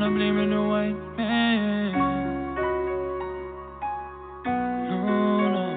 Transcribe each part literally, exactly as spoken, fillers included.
not blaming the white man. No, no,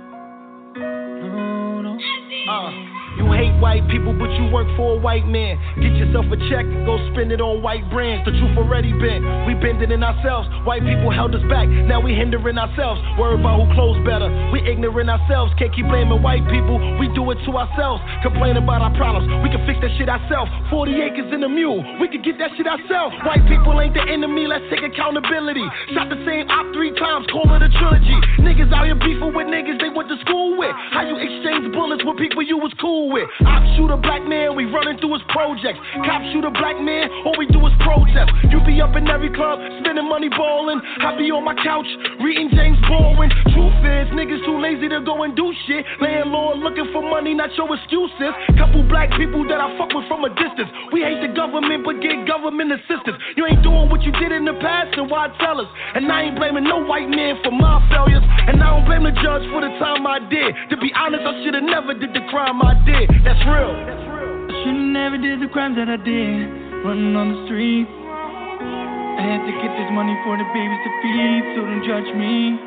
no, no. Uh. You hate white people, but you work for a white man. Get yourself a check, go spend it on white brands. The truth already been, we bending in ourselves. White people held us back, now we hindering ourselves. Worry about who clothes better, we ignorant ourselves. Can't keep blaming white people, we do it to ourselves. Complain about our problems, we can fix that shit ourselves. Forty acres in a mule, we can get that shit ourselves. White people ain't the enemy, let's take accountability. Shot the same op three times, call it a trilogy. Niggas out here beefing with niggas they went to school with. How you exchange bullets with people you was cool with? Op shoot a black man, we running through his projects. Cop shoot a black man, all we do is protest. You be up in every club, spending money ballin'. I be on my couch, reading James Baldwin. Truth is, niggas too lazy to go and do shit. Landlord looking for money, not your excuses. Couple black people that I fuck with from a distance. We hate the government, but get government assistance. You ain't doing what you did in the past, so why tell us? And I ain't blaming no white man for my failures. And I don't blame the judge for the time I did. To be honest, I should've never did the crime I did. That's real. I should've never did the crimes that I did. Running on the street. I had to get this money for the babies to feed, so don't judge me.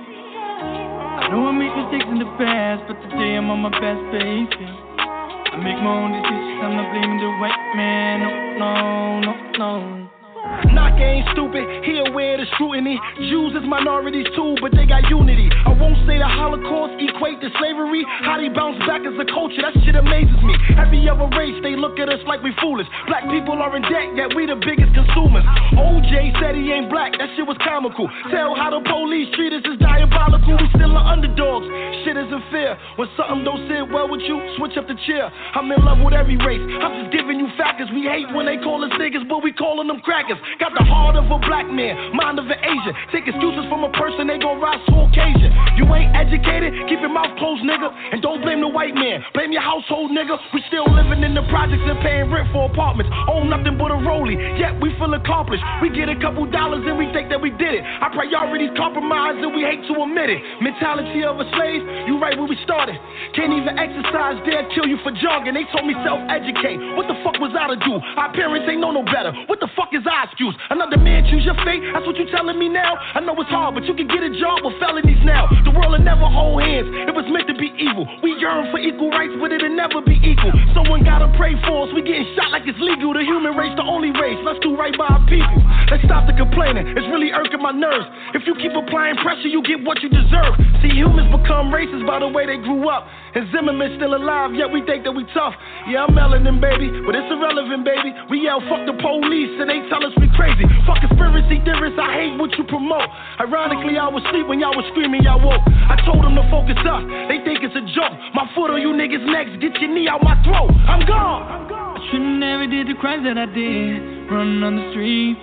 I know I make mistakes in the past, but today I'm on my best behavior. I make my own decisions, I'm not blaming the white man. No, no, no, no. Knock ain't stupid, he aware of the scrutiny. Jews is minorities too, but they got unity. I won't say the Holocaust equate to slavery. How they bounce back as a culture, that shit amazes me. Every other race, they look at us like we foolish. Black people are in debt, yet we the biggest consumers. O J said he ain't black, that shit was comical. Tell how the police treat us is diabolical. We still are underdogs, shit isn't fair. When something don't sit well with you, switch up the chair. I'm in love with every race, I'm just giving you factors. We hate when they call us niggas, but we calling them crackers. Got the heart of a black man, mind of an Asian. Take excuses from a person, they gon' rise to occasion. You ain't educated, keep your mouth closed, nigga. And don't blame the white man, blame your household, nigga. We still living in the projects and paying rent for apartments. Own nothing but a rollie, yet we feel accomplished. We get a couple dollars and we think that we did it. Our priorities compromised and we hate to admit it. Mentality of a slave, you right where we started. Can't even exercise, they'll kill you for jogging. They told me self-educate, what the fuck was I to do? Our parents ain't know no better, what the fuck is our excuse? Another man choose your fate, that's what you telling me now? I know it's hard, but you can get a job with felonies now. The world will never hold hands, it was meant to be evil. We yearn for equal rights, but it'll never be equal. Someone gotta pray for us, we getting shot like it's legal. The human race, the only race, let's do right by our people. Let's stop the complaining, it's really irking my nerves. If you keep applying pressure, you get what you deserve. See, humans become racist by the way they grew up. And Zimmerman's still alive, yet we think that we tough. Yeah, I'm melanin, baby, but it's irrelevant, baby. We yell, fuck the police, and they tell us we crazy. Fuck conspiracy theorists, I hate what you promote. Ironically, I was asleep when y'all was screaming, y'all woke. I told them to focus up, they think it's a joke. My foot on you niggas' necks, get your knee out my throat. I'm gone. I'm gone. I should've never did the crimes that I did. Running on the street.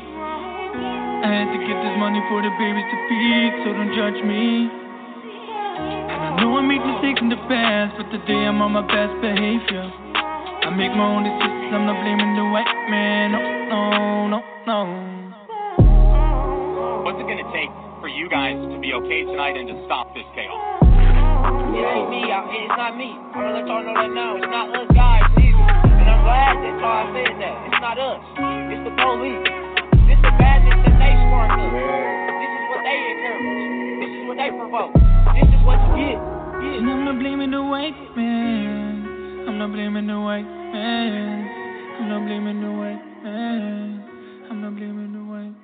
I had to get this money for the babies to feed, so don't judge me. I know I make mistakes in the past, but today I'm on my best behavior. I make my own decisions, I'm not blaming the white man. No, no, no, no. What's it gonna take for you guys to be okay tonight and to stop this chaos? It ain't me, I, it's not me. I'm gonna let y'all know that now. It's not us guys either. And I'm glad that y'all said that. It's not us. It's the police. This is the badness that they spark us. This is what they encourage. This is what they provoke. This is what you get. get. And I'm not blaming the white man. I'm not blaming the white man. I'm not blaming the white man. I'm not blaming the white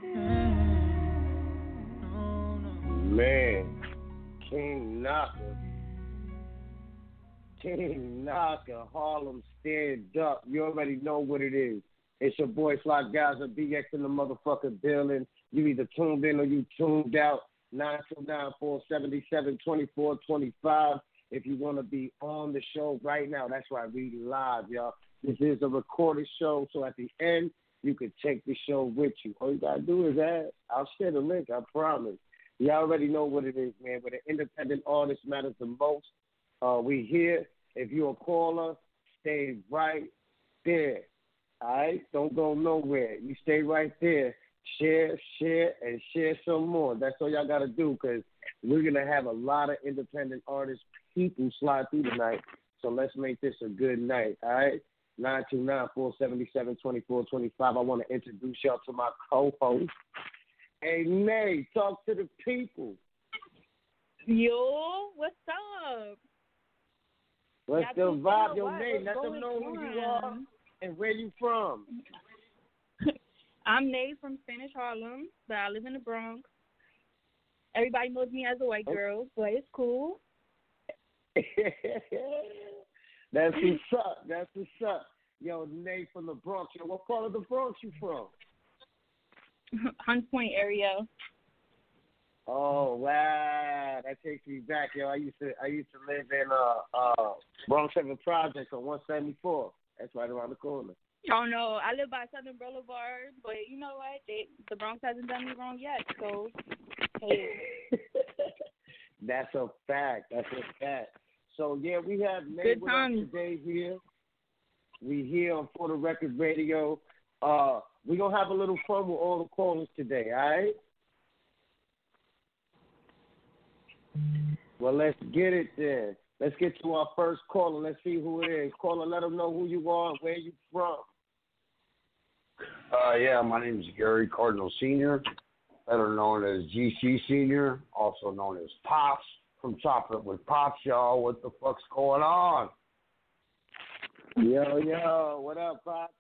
man. No, no. Man, King Knocker. King Knocker, Harlem Stand Up. You already know what it is. It's your boy Fly Gaza, B X in the motherfucking building. You either tuned in or you tuned out. nine two nine, four seven seven, two four two five. If you want to be on the show right now, that's right, we live, y'all. This is a recorded show, so at the end, you can take the show with you. All you got to do is add. I'll share the link, I promise. You already know what it is, man. Where the independent artist matters the most. Uh, we here. If you're a caller, stay right there. All right? Don't go nowhere. You stay right there. Share, share, and share some more. That's all y'all got to do, because we're going to have a lot of independent artists, people slide through tonight. So let's make this a good night, all right? nine two nine, four seven seven, two four two five. I want to introduce y'all to my co-host. Hey, Nay, talk to the people. Yo, what's up? What's the Y'all vibe? know Yo, what? Nay, What's let them going know who you on? are and where you from. I'm Nay from Spanish Harlem, but I live in the Bronx. Everybody knows me as a white girl, but it's cool. That's what's up. That's what's up. Yo, Nay from the Bronx. Yo, what part of the Bronx you from? Hunts Point area. Oh wow, that takes me back, yo. I used to I used to live in uh uh Bronx Seven Projects on one seventy four. That's right around the corner. Oh no, I live by Southern Boulevard, but you know what? They, the Bronx hasn't done me wrong yet, so hey. That's a fact. That's a fact. So yeah, we have Nay Good with us times. today here. We here on For the Record Radio. Uh, we gonna have a little fun with all the callers today, all right? Well, let's get it then. Let's get to our first caller. Let's see who it is. Caller, let them know who you are and where you from. Uh, yeah, my name is Gary Cardinal Senior, better known as G C Senior, also known as Pops from Chopping Up with Pops, y'all. What the fuck's going on? Yo, yo, what up, Pops?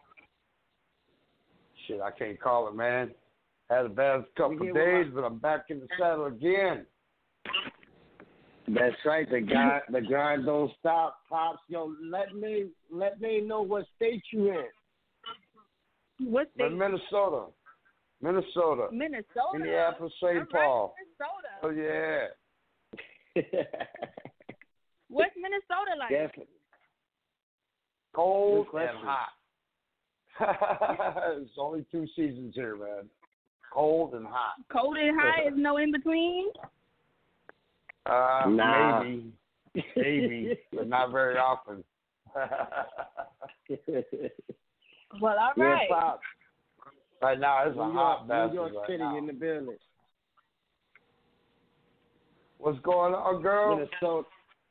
Shit, I can't call it, man. Had a bad couple of days, but I'm back in the saddle again. That's right. The grind, the grind don't stop, Pops. Yo, let me let me know what state you in. What state? In Minnesota. Minnesota. Minnesota. Minneapolis, Saint All Paul. Right, Minnesota. Oh yeah. What's Minnesota like? Definitely. Cold Good and question. hot. There's only two seasons here, man. Cold and hot. Cold and high is no in between. Uh, Nah. maybe, maybe, but not very often. Well, all Yeah, right. Pops. Right now, it's New a York, hot New bastard York right City now. in the building. What's going on, girl? Minnesota.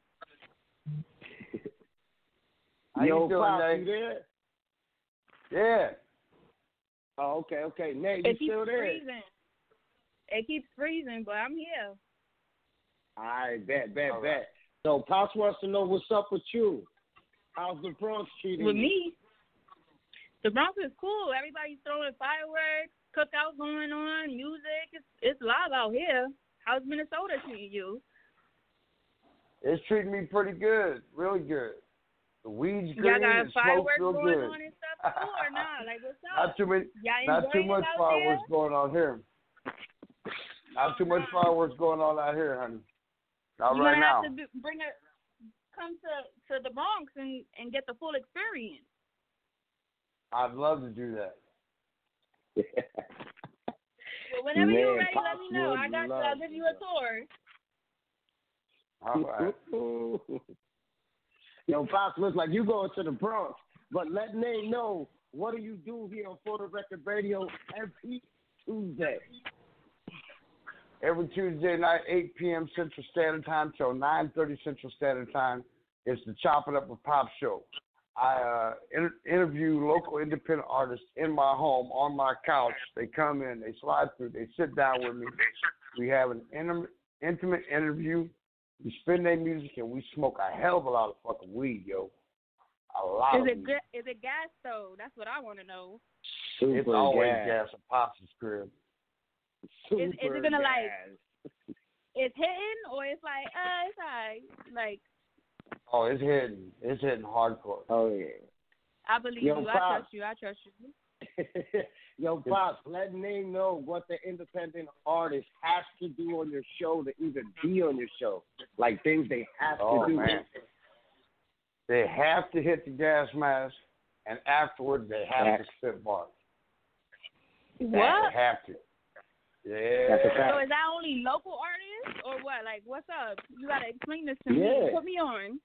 How Yo, you doing, Pops, Nate? you there? Yeah. Oh, okay, okay. Nate, It you keeps still there? freezing. It keeps freezing, but I'm here. All right, bet, bet, All bet. right. So Pops wants to know what's up with you. How's the Bronx treating With you? me, the Bronx is cool. Everybody's throwing fireworks, cookouts going on, music. It's it's live out here. How's Minnesota treating you? It's treating me pretty good, really good. The weed's green Y'all got and smoke's fireworks real going good. on and stuff too, or not? Like what's up? Not too many, Y'all not too enjoying much it out fireworks going on here. Not too much fireworks going on out here, honey. Not You're right gonna now. have to be, bring it, come to to the Bronx and and get the full experience. I'd love to do that. Well, whenever Man, you're ready, Pops let me know. would I got you. love I'll give you a tour. All right. Yo, Pops, looks like you going to the Bronx. But let Nate know, what do you do here on For the Record Radio every Tuesday? Every Tuesday night, eight p.m. Central Standard Time till nine thirty Central Standard Time. It's the Chopping Up with Pop show. I uh, inter- interview local independent artists in my home on my couch. They come in, they slide through, they sit down with me. We have an intim- intimate interview. We spin their music and we smoke a hell of a lot of fucking weed, yo. A lot Is of it weed. good? Is it gas though? That's what I want to know. Super It's always gas. gas at Pops' crib. Super Is- is it gonna, like- gas. It's hitting or it's like, uh, it's alright. Like Oh, it's hitting. It's hitting hardcore. Oh, yeah. I believe Yo, you. I Pops. trust you. I trust you. Yo, Pops, let me know what the independent artist has to do on your show to even be on your show. Like things they have Oh, to do. man. They have to hit the gas mask, and afterwards they have to spit bars. What? They have to. Yeah. That's a fact. So is that only local artists or what? Like, what's up? You gotta explain this to Yeah. me. Put me on.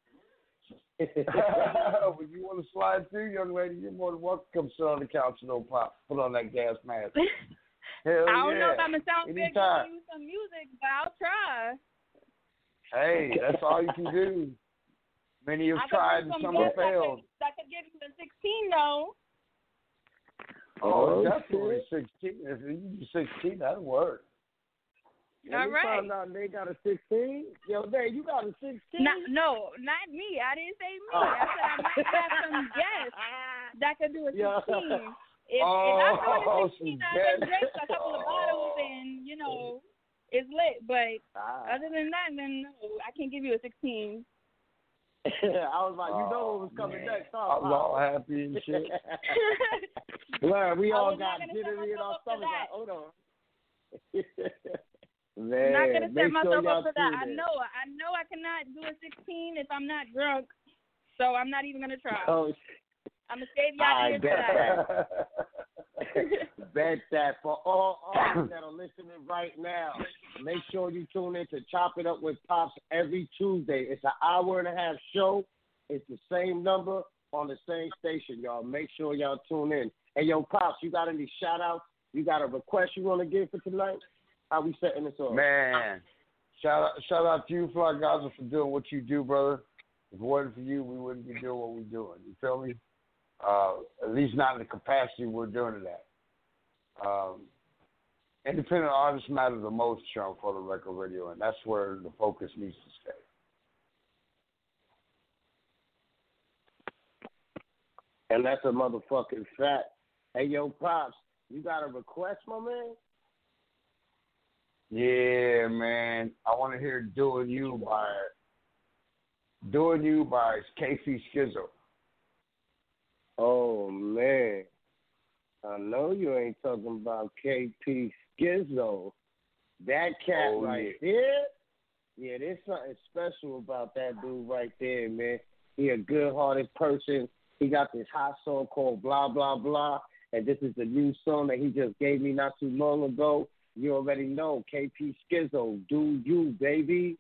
When you want to slide through, young lady, you're more than welcome to come sit on the couch and old pop. Put on that gas mask. Hell I don't yeah. know if I'm gonna sound big Anytime. giving you some music, but I'll try. Hey, that's all you can do. Many have I tried could and do some some have guests that failed. could, that could give you the sixteen though. Oh, Oh, definitely shit. sixteen. If you do sixteen, that'll work. Let All me right. find out they got a sixteen. Yo, Dave, you got a sixteen? Not, no, not me. I didn't say me. Oh. I said I might have some guests that could do a Yeah. sixteen. If, Oh, if I do a sixteen, some I can guests. drink a couple of bottles and, you know, it's lit. But Ah. other than that, then no, I can't give you a sixteen. I was like, you know Oh, what was coming man. next, huh? I was all happy and shit. Well, we I all was not got gonna set jittery in our myself up for stomachs. that. Like, hold on. I'm Man, not gonna make set myself sure up y'all for that. I tune in. know, I know, I cannot do a sixteen if I'm not drunk. So I'm not even gonna try. Oh, I'm gonna save y'all I ears for bet that. that. Bet that for all artists that are listening right now, make sure you tune in to Chop It Up with Pops every Tuesday. It's an hour and a half show. It's the same number on the same station, y'all. Make sure y'all tune in. Hey, yo, Pops, you got any shout-outs? You got a request you want to give for tonight? How we setting this up? Man, shout out, shout out to you, Fly Gaza, for doing what you do, brother. If it wasn't for you, we wouldn't be doing what we're doing. You feel me? Uh, at least not in the capacity we're doing it at. Um, independent artists matter the most, Sean, for the record radio, and that's where the focus needs to stay. And that's a motherfucking fact. Hey, yo, Pops, you got a request, my man? Yeah, man. I want to hear Doing You by Doing You by K P Skizzo. Oh, man. I know you ain't talking about K P Skizzo. That cat Oh, right yeah. there. Yeah, there's something special about that dude right there, man. He a good-hearted person. He got this hot song called Blah, Blah, Blah. And this is the new song that he just gave me not too long ago. You already know, K P Skizzo, Do You, baby.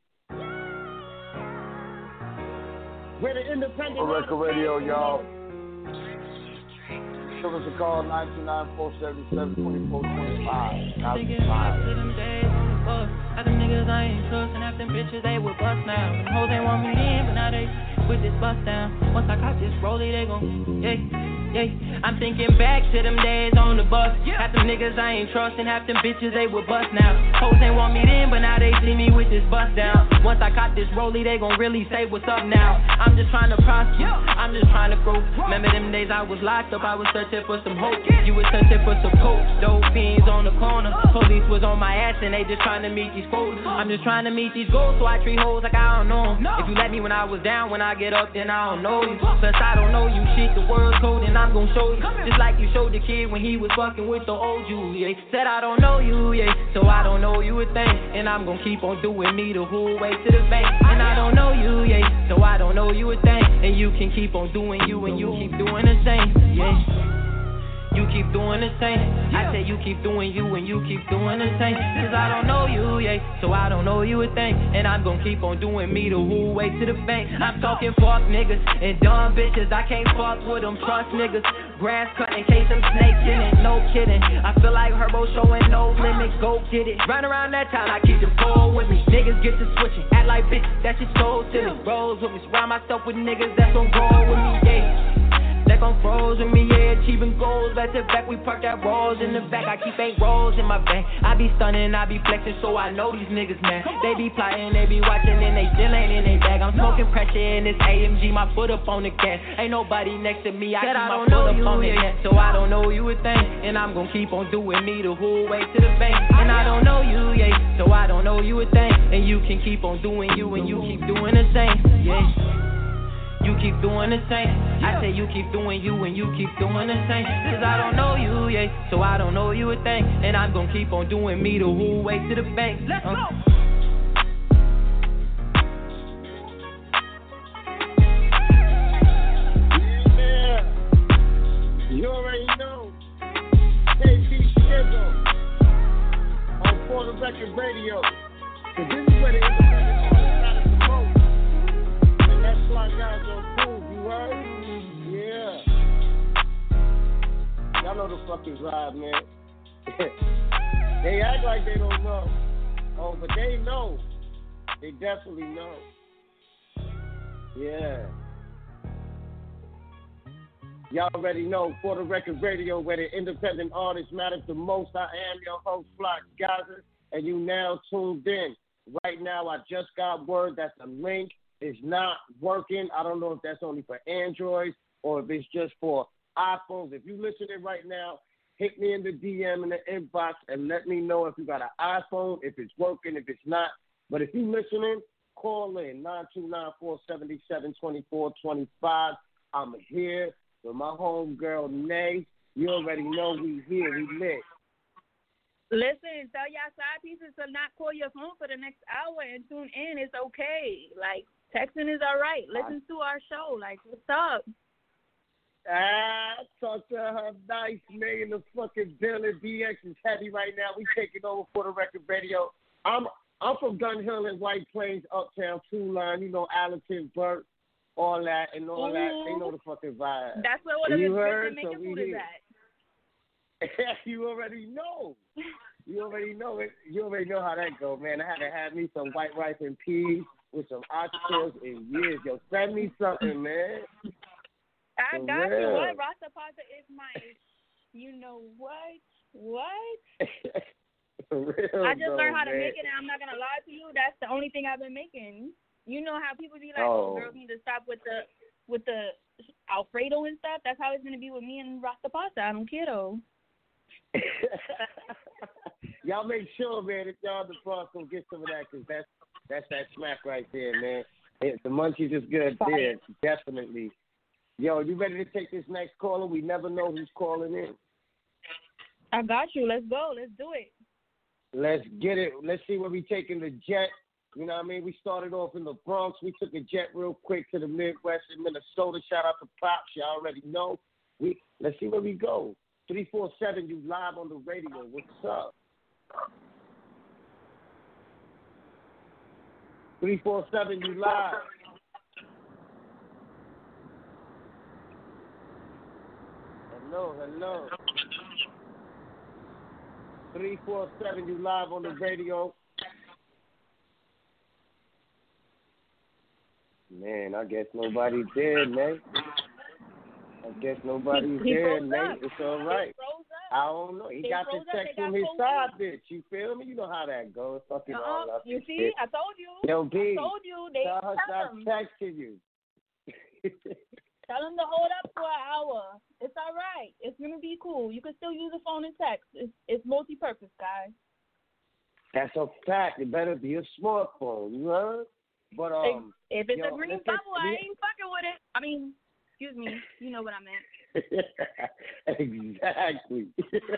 We're the independent For record artists. radio, y'all. Give us a call, nine two nine, four seven seven, two four two five. Thinking back to them days on the bus. Half them niggas I ain't trusting, half them bitches they would bust now. Them hoes ain't want me in, but now they with this bust down. Once I caught this rollie, they gon' yeah, yeah. I'm thinking back to them days on the bus. Half them niggas I ain't trusting, half them bitches they would bust now. Hoes ain't want me in, but now they see me with this bust down. Once I caught this rollie, they gon' really say what's up now. I'm just trying to prosper, I'm just trying to grow. Remember them days I was locked up, I was searching for some hope. You was searching for some coke. Dope fiends on the corner, police was on my ass and they just trying to meet these goals. I'm just trying to meet these goals, so I treat hoes like I don't know 'em. If you let me when I was down, when I get up, then I don't know you. Plus I don't know you shit, the world code, and I'm gon' show you. Just like you showed the kid when he was fucking with the old you, yeah. Said I don't know you, yeah, so I don't know you a thing. And I'm gon' keep on doing me the whole way to the bank. And I don't know you, yeah, so I don't know you a thing. And you can keep on doing you and you keep doing the same, yeah. You keep doing the same. I say you keep doing you and you keep doing the same. Cause I don't know you, yeah, so I don't know you a thing. And I'm gon' keep on doing me the whole way to the bank. I'm talking fuck niggas and dumb bitches. I can't fuck with them, trust niggas. Grass cut in case them snakes in it, no kidding. I feel like Herbo showing no limit, go get it. Run around that time, I keep the pole with me. Niggas get to switching, act like bitch, that shit so silly. Rolls with me, surround myself with niggas that's gon' roll with me, yeah. That gon' froze with me, yeah, achieving goals. Back to back, we park that rolls in the back. I keep eight rolls in my bank. I be stunning, I be flexing, so I know these niggas, man. They be plotting, they be watching, and they still ain't in they bag. I'm smoking pressure in this A M G, my foot up on the gas. Ain't nobody next to me, I keep my foot up on the gas. So I don't know you a thing, and I'm gon' keep on doing me the whole way to the bank. And I don't know you, yeah, so I don't know you a thing. And you can keep on doing you, and you keep doing the same, yeah. You keep doing the same. I say you keep doing you and you keep doing the same. Cause I don't know you, yeah, so I don't know you a thing. And I'm gonna keep on doing me the whole way to the bank. Let's go. Yeah, you already know. K P Skizzo on For the Record Radio. Cause this is where the independent artists got it the most. That's why guys don't prove, you heard? Yeah. Y'all know the fucking drive, man. They act like they don't know. Oh, but they know. They definitely know. Yeah. Y'all already know, For the Record Radio, where the independent artist matters the most. I am your host, Flock Gaza, and you now tuned in. Right now, I just got word that the link is not working. I don't know if that's only for Androids or if it's just for iPhones. If you're listening right now, hit me in the D M in the inbox and let me know if you got an iPhone, if it's working, if it's not. But if you're listening, call in nine two nine, four seven seven, two four two five. I'm here with my homegirl, Nay. You already know we here. We lit. Listen, tell y'all side pieces to not call your phone for the next hour and tune in. It's okay. Like, texting is all right. Listen to our show. Like, what's up? Ah, talk to her nice, Nay in the fucking building. B X is heavy right now. We taking over For the Record Radio. I'm I'm from Gun Hill and White Plains, Uptown, Two Line, you know, Allerton, Burke, all that and all mm-hmm. that. They know the fucking vibe. That's where one of you the heard, making so food here. is at. You already know. You already know it. You already know how that go, man. I had to have me some white rice and peas with some oxtails in years. Yo, send me something, man. I For got real. you. What? Rasta Pasta is my, you know what? What? For real, I just though, learned how man. to make it, and I'm not going to lie to you. That's the only thing I've been making. You know how people be like, oh, oh girls need to stop with the with the Alfredo and stuff? That's how it's going to be with me and Rasta Pasta. I don't care, though. Y'all make sure, man, if y'all in the Bronx, go get some of that, because that's, that's that smack right there, man. It, the munchies is good there, definitely. Yo, you ready to take this next caller? We never know who's calling in. I got you. Let's go. Let's do it. Let's get it. Let's see where we taking the jet. You know what I mean? We started off in the Bronx. We took a jet real quick to the Midwest in Minnesota. Shout out to Pops. Y'all already know. We Let's see where we go. three four seven, you live on the radio. What's up? three four seven, you live. Hello, hello. three four seven, you live on the radio. Man, I guess nobody's there, man. I guess nobody's he, he there, man. Up. It's all right. I don't know. He they got the text from his side bitch. You feel me? You know how that goes. Fucking uh-uh. all up. You see? Shit. I told you. Yo, B, I told you. They tell her tell stop them. texting you. Tell them to hold up for an hour. It's all right. It's going to be cool. You can still use the phone and text. It's, it's multi-purpose, guys. That's a fact. It better be a smartphone, you heard? But um, if it's yo, a green listen, bubble, I we, ain't fucking with it. I mean, excuse me. You know what I meant. Exactly.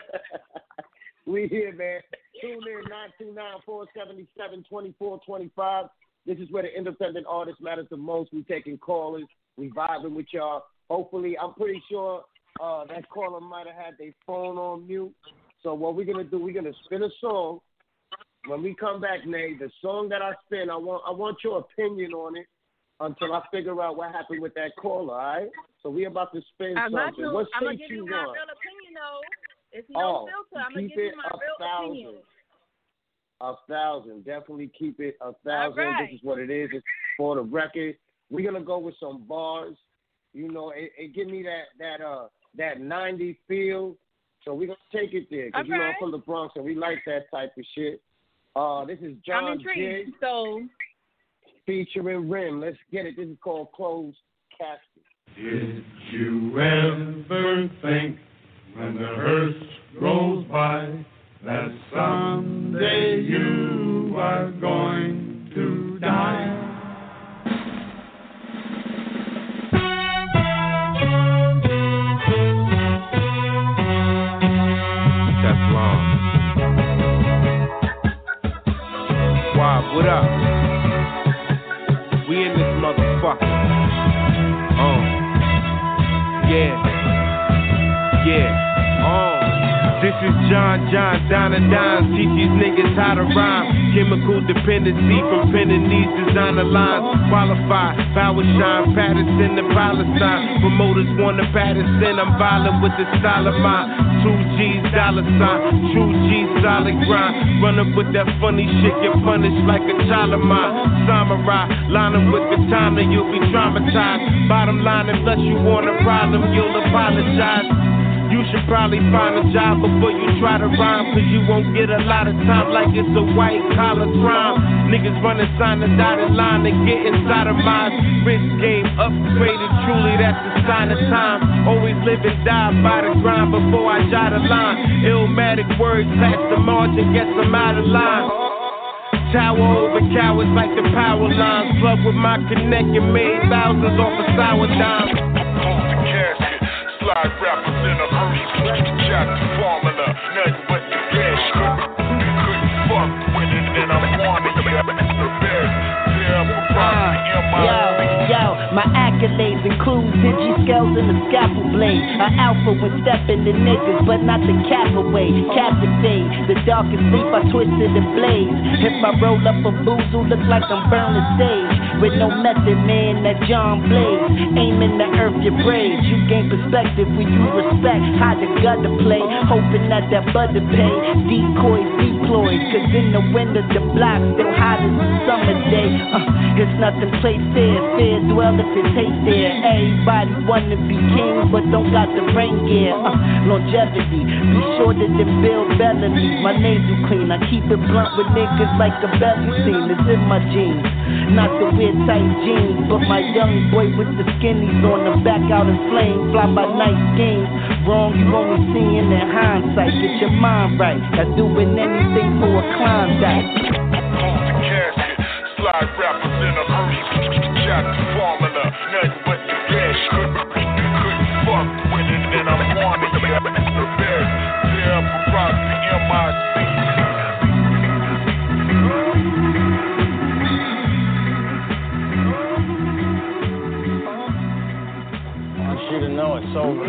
We here, man. Tune in nine two nine, four seven seven, two four two five. This is where the independent artist matters the most. We taking callers. We vibing with y'all. Hopefully, I'm pretty sure uh, that caller might have had their phone on mute. So what we're gonna do, we're gonna spin a song. When we come back, Nay, the song that I spin, I want I want your opinion on it until I figure out what happened with that caller, all right? So we about to spin I got something. you. What I'm going state to give you you my want? real opinion, though. It's no Oh, filter. I'm going to keep give you it my a real thousand. opinion. A thousand. Definitely keep it a thousand. Right. This is what it is. It's For the Record. We're gonna go with some bars. You know, it, it give me that that uh that nineties feel. So we're gonna take it there because okay. you know I'm from the Bronx and we like that type of shit. Uh, this is John I'm intrigued. Jig So featuring Rim. Let's get it. This is called Closed Casket. Did you ever think when the hearse rolls by that someday you are going to die? That's long. Wow, what up? We in this motherfucker. Oh. Yeah. Yeah. Oh. This is John John, Don and Don. Teach these niggas how to rhyme. Chemical dependency from penning these designer lines. Qualify, power shine, Patterson and Palestine. Promoters want to Patterson. I'm violent with the style of mine. Two G's, dollar sign. True G's, solid grind. Run up with that funny shit, get punished like a child of mine. Samurai, line up with katana, you'll be traumatized. Bottom line, unless you want a problem, you'll apologize. You should probably find a job before you try to rhyme, cause you won't get a lot of time like it's a white collar crime. Niggas running sign the dotted line and get inside of mine. Risk game upgraded, truly that's the sign of time. Always live and die by the grind before I jot a line. Illmatic words past the margin, gets them out of line. Tower over cowards like the power lines. Plug with my connect and made thousands off a sour dime. Slide rappers in a hurry, jack formula, nothing but the best. Couldn't fuck with it, and I'm wanting you. The best, terrible property in my Yo, yo, my accolades include digi-scales and the scalpel blade. An alpha when stepping the niggas, but not the cap away. Captivate, the darkest sleep I twisted and blaze. If I roll up a boozle, look like I'm burning sage. With no method, man, that John Blaze. Aiming the earth, your braids. You gain perspective when you respect how the gutter play. Hoping that that butter pay. Decoys, deployed, cause in the winter the block still hot as a summer day. Uh, it's nothing play fair, fair dwell if it tastes there. Everybody wanna be king, but don't got the rain gear. Uh, longevity, be shorter than Bill Bellamy. My nasal clean, I keep it blunt with niggas like a belly scene. It's in my jeans, not the weird tight jeans, but my young boy with the skinnies on the back out in flames. Fly by night schemes, wrong you only seeing in hindsight. Get your mind right, I'm doing anything for a Klondike. Slide rappers in a hurry, jack formula, nothing but the best. Couldn't fuck with it, and I'm wanting you. The best, terrible property in my You to know it's over.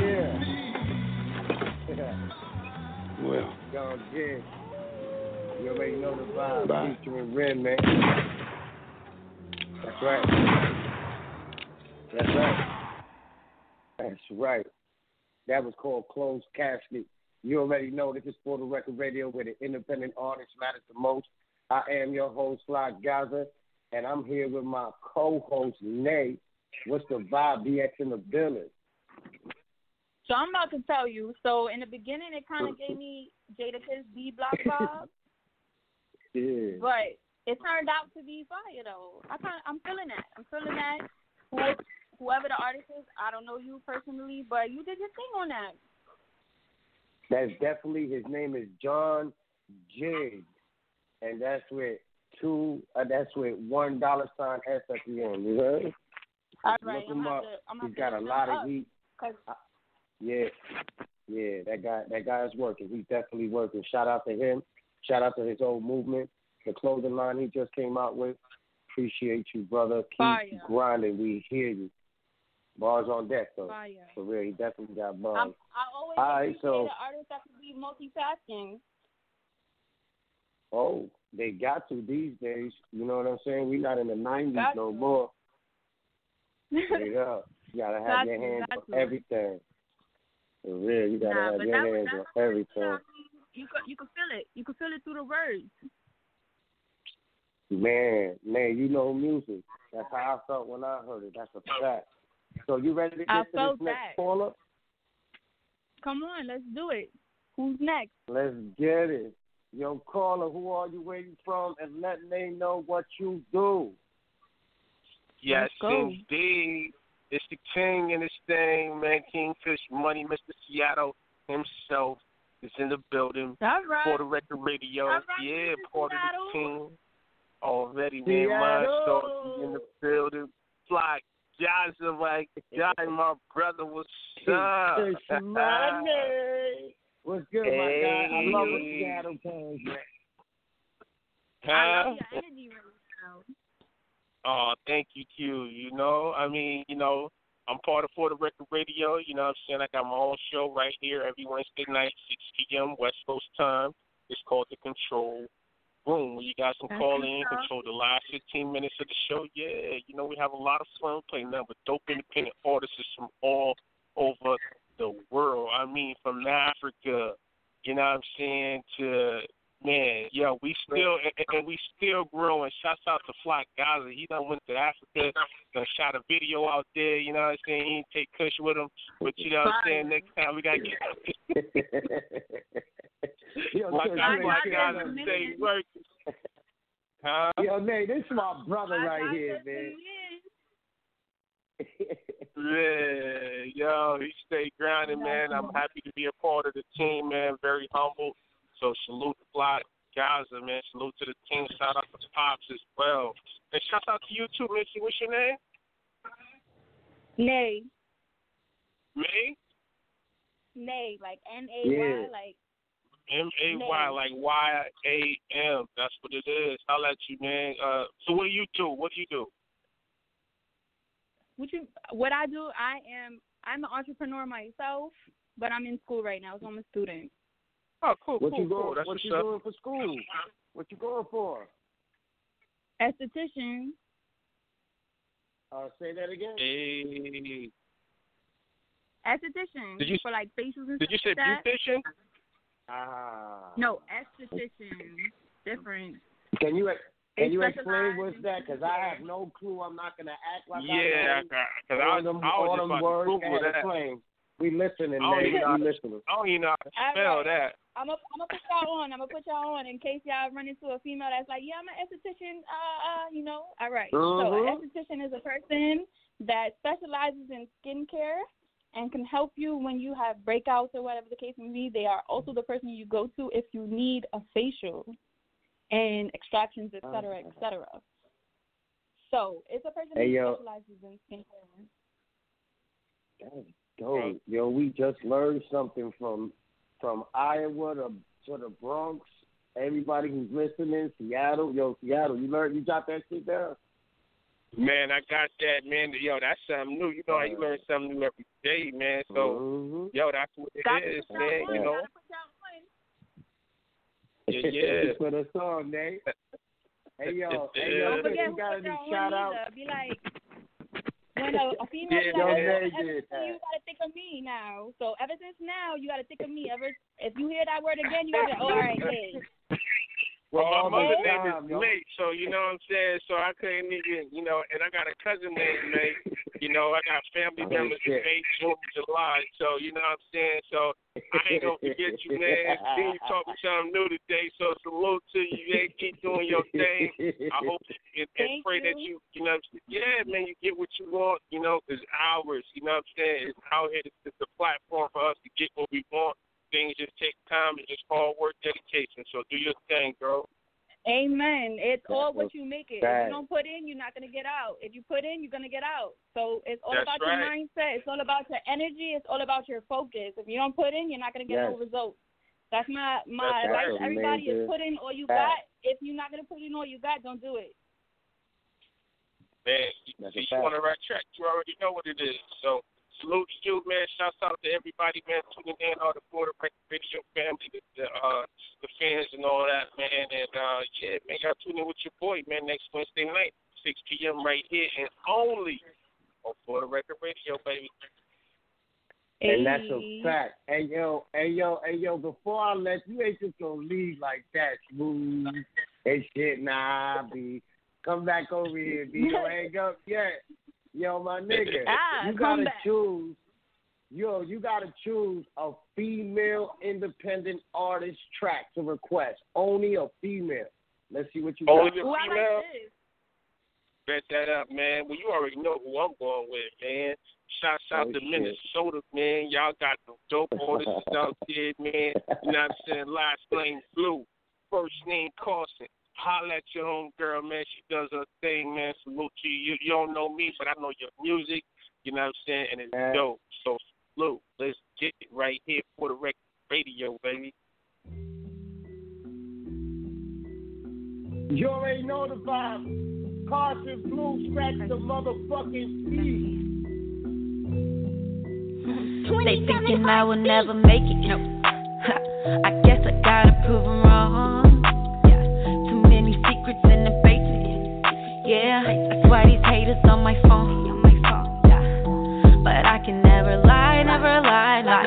Yeah. Well. Gone dead. You already know the vibe. Bye. Featuring Ren, man. That's right. That's right. That's right. That was called Closed Casket. You already know this is For the Record Radio, where the independent artist matters the most. I am your host, Sly Gaza, and I'm here with my co-host, Nay. What's the vibe? B X in the building. So I'm about to tell you. So in the beginning, it kind of gave me Jadakiss D Block vibe. Yeah. But it turned out to be fire though. I kind I'm feeling that. I'm feeling that. Who, whoever the artist is, I don't know you personally, but you did your thing on that. That's definitely, his name is John Jig, and that's with two. Uh, that's with one dollar sign S at the end. You heard? All right. Look him I'm up. to, I'm He's got a lot up, of heat. Cause Yeah, yeah, that guy, that guy is working. He's definitely working. Shout out to him. Shout out to his old movement, the clothing line he just came out with. Appreciate you, brother. Keep Fire. grinding. We hear you. Bars on deck, though. Fire. For real, he definitely got bars. I'm, I always All right, appreciate so, an artist that can be multitasking. Oh, they got to these days. You know what I'm saying? We're not in the nineties Got no to. more. Straight up. You gotta have Got your to, hands got on to. everything. For real, you gotta Nah, have but your that was- hands that on was- everything. You could you could feel it. You could feel it through the words. Man, man, you know music. That's how I felt when I heard it. That's a fact. So you ready to get I to this felt next that. caller? Come on, let's do it. Who's next? Let's get it. Yo, caller, who are you, where you from, and let me know what you do. Yes, Let's go. indeed. It's the king and his thing, man. Kingfish Money, Mister Seattle himself is in the building. All right. For the Record Radio. All right, Yeah, Mister part of Seattle. the team. Already, man. Mine started in the building. Fly Gaza, like God, my brother, what's up? It's Money. What's good, hey. my guy? I love what Seattle comes, man. Huh? I love your energy right now. Oh, thank you, Q. You know, I mean, you know, I'm part of For the Record Radio. You know what I'm saying? I got my own show right here every Wednesday night, six p.m. West Coast time. It's called The Control Room, where you guys can That's call what's in, up. control the last fifteen minutes of the show. Yeah, you know, we have a lot of fun playing nothing but dope independent artists from all over the world. I mean, from Africa, you know what I'm saying, to, man, yo, we still, and, and we still growing. Shouts out to Flock Gaza. He done went to Africa, done shot a video out there, you know what I'm saying? He didn't take Kush with him, but you know what I'm saying, next time we got to get Yo, Flock Flock Gaza stay working. Huh? Yo, Nate, this is my brother right here, man. Yeah, yo, he stayed grounded, man. I'm happy to be a part of the team, man. Very humble. So salute to Flock Gaza, man. Salute to the team. Shout out to Pops as well. And shout out to you too, Missy. What's your name? Nay. May? Nay, like N A Y, Yeah. like. M A Y, like Y A M. That's what it is. I'll let you, man. Uh, so what do you do? What do you do? What you? What I do? I am. I'm an entrepreneur myself, but I'm in school right now, so I'm a student. Oh, cool, What cool, you going? cool. That's what what's you up. doing for school? What you going for? Esthetician. Uh, say that again. Hey. Esthetician. Did you- for like facials and Did you say stuff like that? beautician? Ah. No, esthetician. Different. Can you can you They explain specialize what's in that? Because I have no clue. I'm not gonna act like Yeah, I know. because I, all was- them, I was all just them about words to Google gotta that. explain. We listening, I don't man. even know how We to- listening. I don't even know how to All spell right. that. I'm gonna I'm gonna put y'all on. I'm gonna put y'all on in case y'all run into a female that's like, yeah, I'm an esthetician. Uh, uh, you know. All right. Mhm. So an esthetician is a person that specializes in skincare and can help you when you have breakouts or whatever the case may be. They are also the person you go to if you need a facial and extractions, et cetera, et cetera. So it's a person Hey, who yo. specializes in skincare. That's dope. Yo, we just learned something from from Iowa to, to the Bronx. Everybody who's listening, Seattle. Yo, Seattle, you learned, you got that shit down? Man, I got that, man. Yo, that's something new. You know how you learn something new every day, man. So, Mm-hmm. yo, that's what it Gotta is, put y'all man. on. You know. Gotta put y'all on. Yeah, yeah. Put us on, Nate. Hey, yo, hey, yo, Don't forget you who gotta put do y'all shout on out. either. Be like, when a, a female Yeah, be like, yeah, oh, they ever did since you that. gotta think of me now. So ever since now, you gotta think of me. Ever if you hear that word again, you gotta be like, oh, all right, hey. Well, All my mother the name time, is yo. May, so you know what I'm saying. So I couldn't even, you know, and I got a cousin named May. You know, I got family Oh, members in shit. May, June, July. So you know what I'm saying. So I ain't gonna forget you, man. Then you taught me something new today. So salute to you. Yeah, keep doing your thing. I hope and, and Thank pray you. that you, you know, yeah, man, you get what you want. You know, it's ours. You know what I'm saying. It's out here. It's, it's a platform for us to get what we want. Things just take time and just hard work, dedication. So do your thing, girl. Amen. It's That's all what what's you make it. If bad. you don't put in, you're not gonna get out. If you put in, you're gonna get out. So it's all That's about your right. mindset. It's all about your energy. It's all about your focus. If you don't put in, you're not gonna get Yes. no results. That's my my That's advice right. to everybody Major is put in all you fact. got. If you're not gonna put in all you got, don't do it. Man, you, That's a you fact. on the right track. You already know what it is. So salute to you, man. Shouts out to everybody, man, tuning in, all the Florida Record Radio family, the, the, uh, the fans and all that, man. And, uh, yeah, man, y'all tune in with your boy, man, next Wednesday night, six p.m. right here and only on Florida Record Radio, baby. And that's a Hey. fact. Hey yo, hey yo, hey yo, before I let you ain't just gonna leave like that, smooth and shit, nah, B. Come back over here, B. Don't hang up yet. Yo, my nigga. Ah, you come gotta back. choose yo, you gotta choose a female independent artist track to request. Only a female. Let's see what you Only got. the Ooh, I female? like this. Bet that up, man. Well, you already know who I'm going with, man. Shouts out Oh, to shit. Minnesota, man. Y'all got the dope artists out there, man. You know what I'm saying? Last name Blue, first name Carson. Holla at your home girl, man. She does her thing, man. Salute to you. You, you don't know me, but I know your music. You know what I'm saying? And it's Yeah. dope. So, Blue, let's get it right here for the Record Radio, baby. You already know the vibe. Carson Blue, scratch the motherfucking beat. They thinking I will never make it. No. I guess I gotta prove them wrong. Yeah. Too many secrets in the basement. Yeah, that's why these haters on my phone. Yeah. But I can never lie, never lie, lie.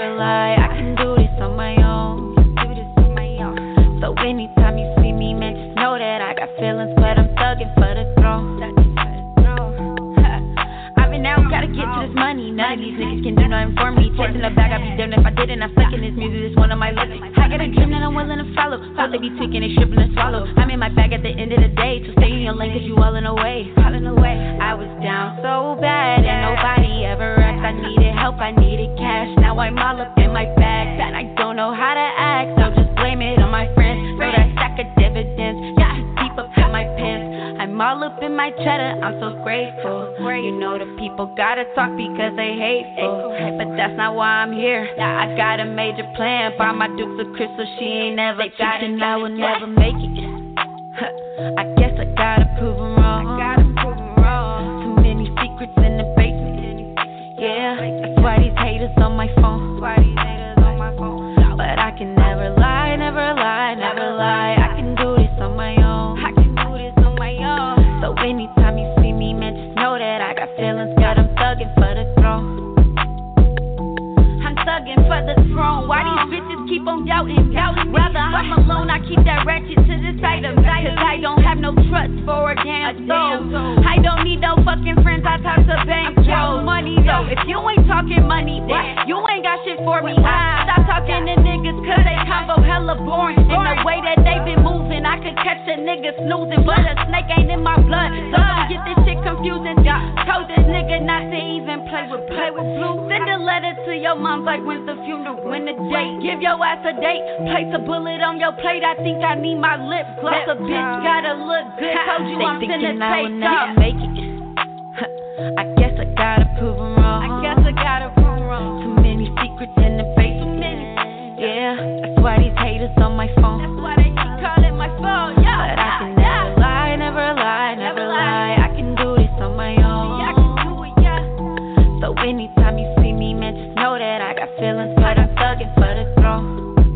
follow. They be tweaking and stripping and swallow. I'm in my bag at the end of the day, so stay in your lane cause you all in the way. All in the way. I was down so bad and nobody ever asked. I needed help, I needed cash. Now I'm all up in my bag and I don't know how to act. So just blame it on my friends. So that stack of dividends, yeah, deep up in my pants. I'm all up in my cheddar, I'm so grateful. You know the people gotta talk because they hateful, but that's not why I'm here. I got a major plan, buy my Dukes of Crystal, she ain't never got it. I will never make it. I guess I gotta prove 'em wrong. Too many secrets in the basement. Yeah, that's why these haters on my phone. But I can never lie, never lie, never lie. I can do this on my own. I can do this on my own. So anytime you see me, man, just know that I got feelings, but I'm thugging for the throne. I'm thugging for the throne. Why these bitches keep on doubting, doubting? Rather I'm alone, I keep that ratchet to the side of me. Cause I don't have no trust for a damn soul. I don't need no fucking friends, I talk to bankroll. Money though, if you ain't talking money, then you ain't got shit for me. I stop talking to niggas cause they combo hella boring. And the way that they been moving, I could catch a nigga snoozing. But a snake ain't in my blood, so don't get this shit confusing. Told this nigga not to even play with, play with blue. Send a letter to your mom like when's the funeral, when the date. Give your ass a date, place a bullet on your plate. I think I need my lip gloss. A bitch gotta look good. Told you I'm finna take off. Make it. I guess I gotta prove 'em wrong. I guess I gotta prove 'em wrong. Too many secrets in the basement. Yeah, that's why these haters on my phone. That's why they keep calling my phone. Yeah, but I can never lie, never lie, never lie. I can do this on my own. Yeah, I can do it, yeah. So anytime you see me, man, just know that I got feelings, but I'm thugging for the throne.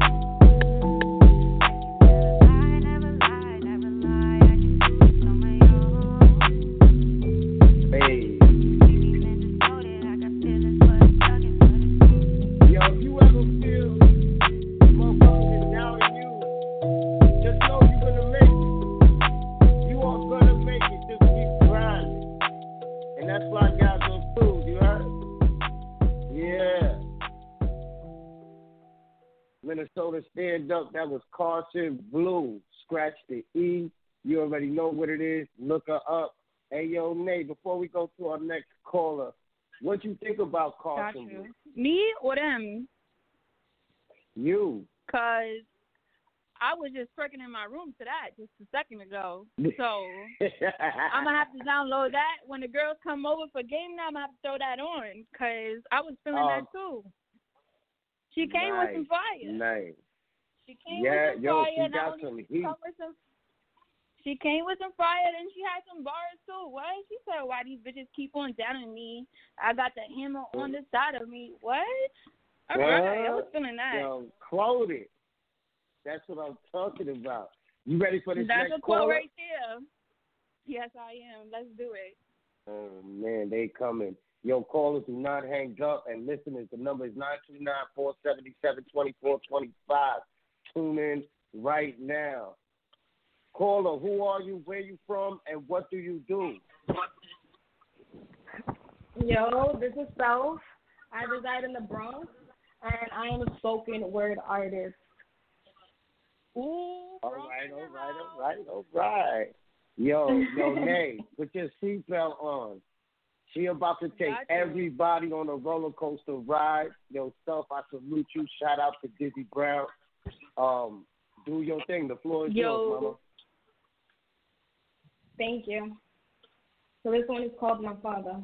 Minnesota Stand Up, that was Carson Blue. Scratch the E. You already know what it is. Look her up. Hey, yo, Nate, before we go to our next caller, what you think about Carson Blue? Me or them? You. Because I was just twerking in my room to that just a second ago. So I'm going to have to download that. When the girls come over for game night, I'm going to have to throw that on because I was feeling uh, that too. She came nice, with some fire. Nice. She came yeah, with some yo, fire. she got some heat. Some, she came with some fire, and she had some bars too. What? She said, "Why these bitches keep on downing me? I got the hammer on the side of me." What? All right, I was feeling that. Yo, quote it. That's what I'm talking about. You ready for this That's next a quote caller? right there. Yes, I am. Let's do it. Oh man, they coming. Yo, callers, do not hang up. And listeners, the number is nine two nine, four seven seven, two four two five. Tune in right now. Caller, who are you, where you from, and what do you do? Yo, this is South. I reside in the Bronx, and I am a spoken word artist. Ooh, all right, all right, all right, all right. Yo, yo, Nay, put your seatbelt on. She about to take everybody on a roller coaster ride. Yo, Self, I salute you. Shout out to Dizzy Brown. Um, do your thing. The floor is Yo. yours, mama. Thank you. So this one is called My Father.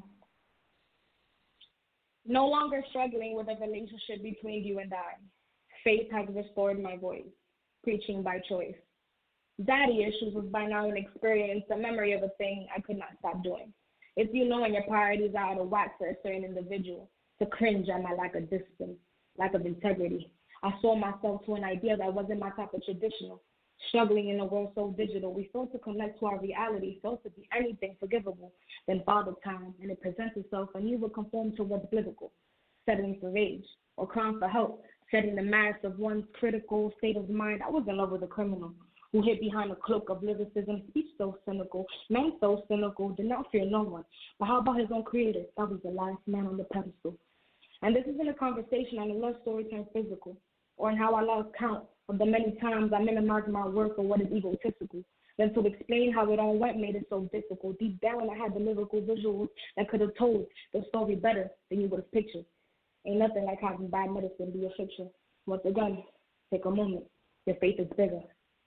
No longer struggling with a relationship between you and I. Faith has restored my voice, preaching by choice. Daddy issues was by now an experience, a memory of a thing I could not stop doing. If you know when your priorities are out of whack for a certain individual, to cringe at my lack of discipline, lack of integrity. I sold myself to an idea that wasn't my type of traditional. Struggling in a world so digital, we fail to connect to our reality, fail to be anything forgivable than father time, and it presents itself and you will conform to what's biblical, settling for rage or crying for help, setting the mask of one's critical state of mind. I was in love with a criminal who hid behind a cloak of lyricism, speech so cynical, man so cynical, did not fear no one. But how about his own creator? That was the last man on the pedestal. And this isn't a conversation on a love story turned physical, or in how I lost count of the many times I minimized my work for what is egotistical. Then to explain how it all went made it so difficult. Deep down, I had the lyrical visuals that could have told the story better than you would have pictured. Ain't nothing like having bad medicine be a fiction. Once again, take a moment. Your faith is bigger.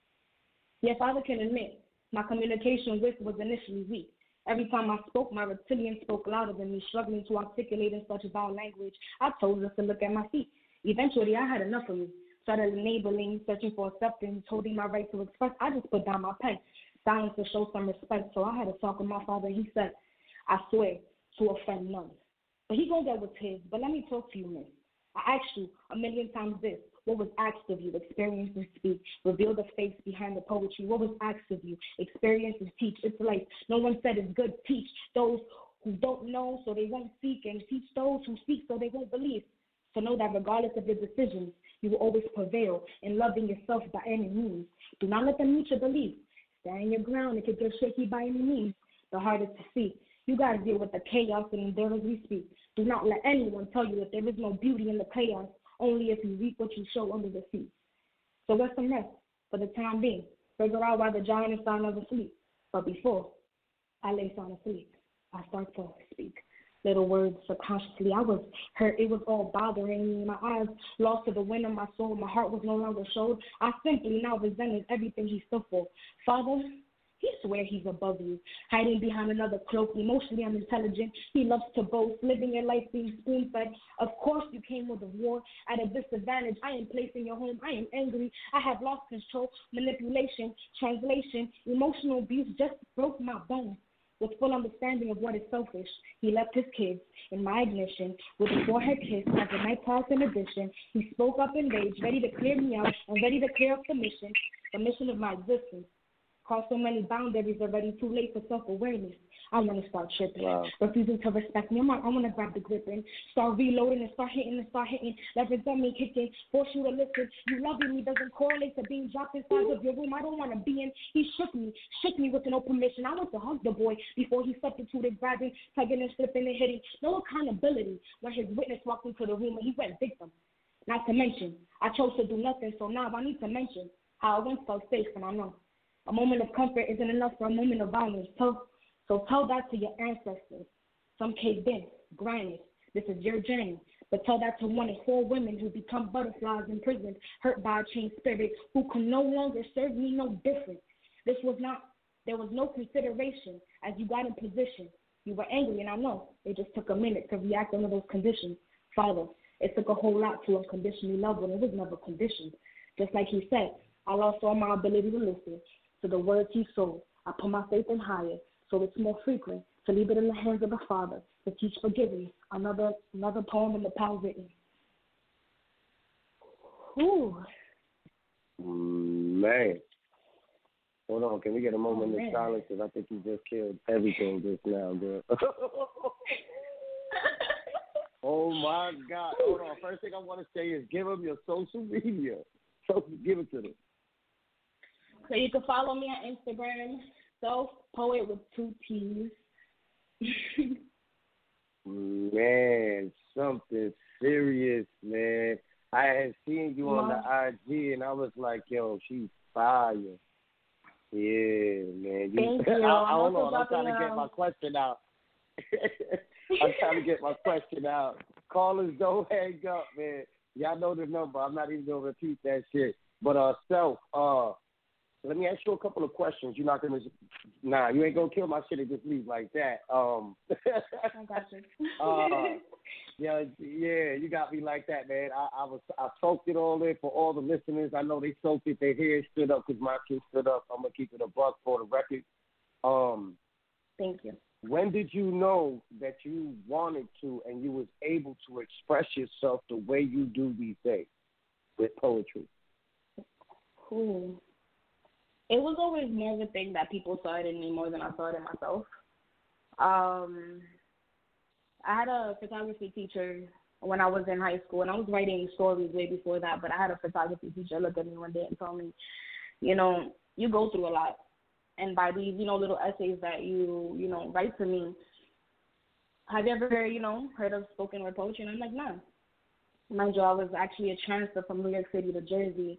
Yes, I can admit, my communication with was initially weak. Every time I spoke, my reptilian spoke louder than me, struggling to articulate in such vile language. I told her to look at my feet. Eventually, I had enough of you. Started enabling, searching for acceptance, holding my right to express. I just put down my pen, silence to show some respect. So I had to talk with my father. He said, I swear to offend none. But he gonna get what's his. But let me talk to you, miss. I asked you a million times this. What was asked of you? Experience and speak. Reveal the face behind the poetry. What was asked of you? Experience and teach. It's like no one said it's good. Teach those who don't know so they won't seek, and teach those who seek so they won't believe. So know that regardless of your decisions, you will always prevail in loving yourself by any means. Do not let them mute your belief. Stand your ground. It could get shaky by any means. The hardest to see. You got to deal with the chaos and endure as we speak. Do not let anyone tell you that there is no beauty in the chaos, only if you reap what you sow under the sea. So rest some rest for the time being. Figure out why the giant is sound of asleep. But before I lay sound asleep, I start to speak. Little words subconsciously. I was hurt. It was all bothering me. My eyes lost to the wind of my soul. My heart was no longer showed. I simply now resented everything he stood for. Father, he swear he's above you, hiding behind another cloak. Emotionally unintelligent. He loves to boast, living your life being spoon-fed. Of course you came with a war at a disadvantage. I am placed in your home. I am angry. I have lost control. Manipulation, translation, emotional abuse just broke my bones. With full understanding of what is selfish, he left his kids in my ignition with a forehead kiss as the night passed in addition. He spoke up in rage, ready to clear me out and ready to clear up the mission, the mission of my existence. Crossed so many boundaries already, too late for self-awareness. I want to start tripping, wow. Refusing to respect me. I'm like, I want to grab the grip and start reloading and start hitting and start hitting. Leverage on me kicking, force you to listen. You loving me doesn't correlate to being dropped inside of your room. I don't want to be in. He shook me, shook me with no permission. I want to hug the boy before he substituted grabbing, tugging and slipping and hitting. No accountability when his witness walked into the room and he went victim. Not to mention, I chose to do nothing, so now I need to mention how I once felt safe, and I know. A moment of comfort isn't enough for a moment of violence. So, so tell that to your ancestors. Some caved in, granted, this is your journey. But tell that to one in four women who become butterflies in prison, hurt by a chained spirit, who can no longer serve me no different. This was not, there was no consideration as you got in position. You were angry, and I know it just took a minute to react under those conditions. Father, it took a whole lot to unconditionally love when it was never conditioned. Just like he said, I lost all my ability to listen to the words he sold. I put my faith in higher, so it's more frequent to leave it in the hands of the Father to teach forgiveness. Another another poem in the power written. Ooh. Man. Hold on, can we get a moment oh, of silence? Because I think you just killed everything just now, girl. Oh, my God. Hold on. First thing I want to say is give them your social media. So give it to them. So you can follow me on Instagram, Self Poet with two T's. Man, something serious, man. I had seen you on the I G, and I was like, yo, she's fire. Yeah, man. You, Thank you. I, I don't know. I'm trying to get my question out. I'm trying to get my question out. Callers, don't hang up, man. Y'all know the number. I'm not even going to repeat that shit. But, uh, Self, uh, let me ask you a couple of questions. You're not going to, nah, you ain't going to kill my shit and just leave like that. Um, I got you. uh, yeah, yeah, you got me like that, man. I, I was, I soaked it all in for all the listeners. I know they soaked it. Their hair stood up because my shit stood up. I'm going to keep it a buck for the record. Um, Thank you. When did you know that you wanted to and you was able to express yourself the way you do these days with poetry? Ooh. It was always more of a thing that people saw it in me more than I saw it in myself. Um, I had a photography teacher when I was in high school, and I was writing stories way before that, but I had a photography teacher look at me one day and told me, you know, you go through a lot. And by these, you know, little essays that you, you know, write to me, have you ever, you know, heard of spoken word poetry? And I'm like, no. Mind you, I was actually a transfer from New York City to Jersey.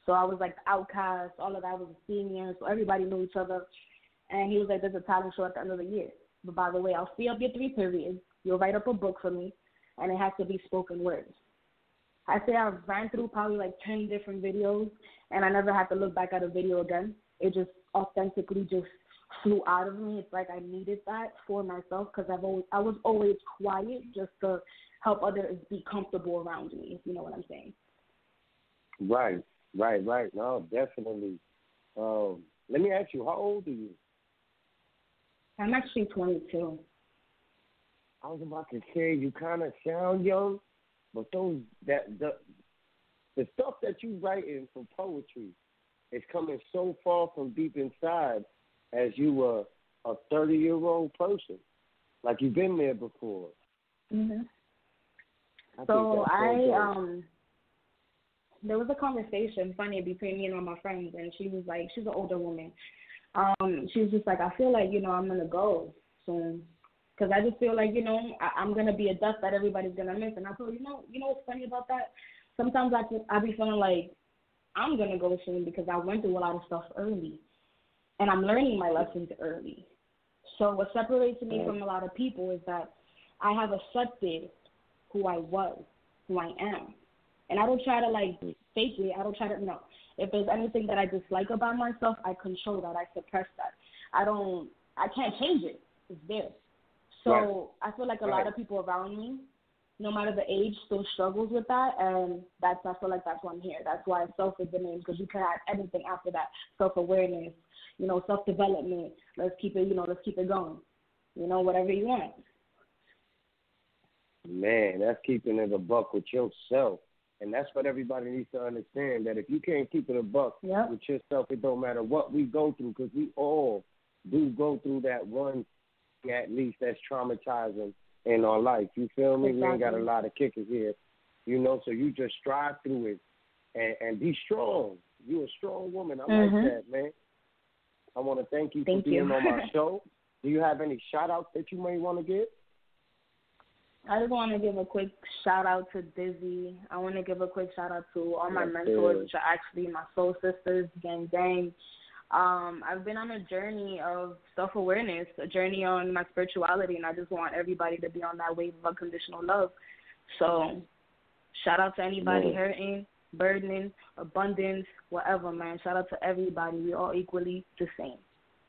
So I was like the outcast. All of that was a senior. So everybody knew each other. And he was like, there's a talent show at the end of the year. But by the way, I'll free up your three periods. You'll write up a book for me. And it has to be spoken words. I say I ran through probably like ten different videos. And I never had to look back at a video again. It just authentically just flew out of me. It's like I needed that for myself because I've always I was always quiet just to help others be comfortable around me, if you know what I'm saying. Right, right, right. No, definitely. Um, let me ask you, how old are you? I'm actually twenty-two. I was about to say you kind of sound young, but those that the the stuff that you writing for poetry is coming so far from deep inside as you were a thirty-year-old person. Like you've been there before. Mm-hmm. I so I, so um, there was a conversation, funny, between me and all my friends, and she was like, she's an older woman. Um, she was just like, I feel like, you know, I'm going to go soon. Because I just feel like, you know, I, I'm going to be a dust that everybody's going to miss. And I thought, you know, you know what's funny about that? Sometimes I, I be feeling like I'm going to go soon because I went through a lot of stuff early. And I'm learning my lessons early. So what separates me from a lot of people is that I have accepted who I was, who I am. And I don't try to, like, fake it. I don't try to, no. If there's anything that I dislike about myself, I control that. I suppress that. I don't, I can't change it. It's there. So right. I feel like a right. lot of people around me, no matter the age, still struggles with that. And that's, I feel like that's why I'm here. That's why self is the name, because you can add anything after that. Self-awareness, you know, self-development. Let's keep it, you know, let's keep it going. You know, whatever you want. Man, that's keeping it a buck with yourself. And that's what everybody needs to understand, that if you can't keep it a buck yep. with yourself, it don't matter what we go through, because we all do go through that one thing at least that's traumatizing in our life. You feel me? Exactly. We ain't got a lot of kickers here, you know, so you just strive through it and, and be strong. You're a strong woman. I mm-hmm. like that, man. I want to thank you thank for being you. on my show. Do you have any shout-outs that you may want to give? I just want to give a quick shout-out to Dizzy. I want to give a quick shout-out to all my yes, mentors, which are actually my soul sisters, gang, gang. Um, I've been on a journey of self-awareness, a journey on my spirituality, and I just want everybody to be on that wave of unconditional love. So shout-out to anybody yeah. hurting, burdening, abundance, whatever, man. Shout-out to everybody. We're all equally the same.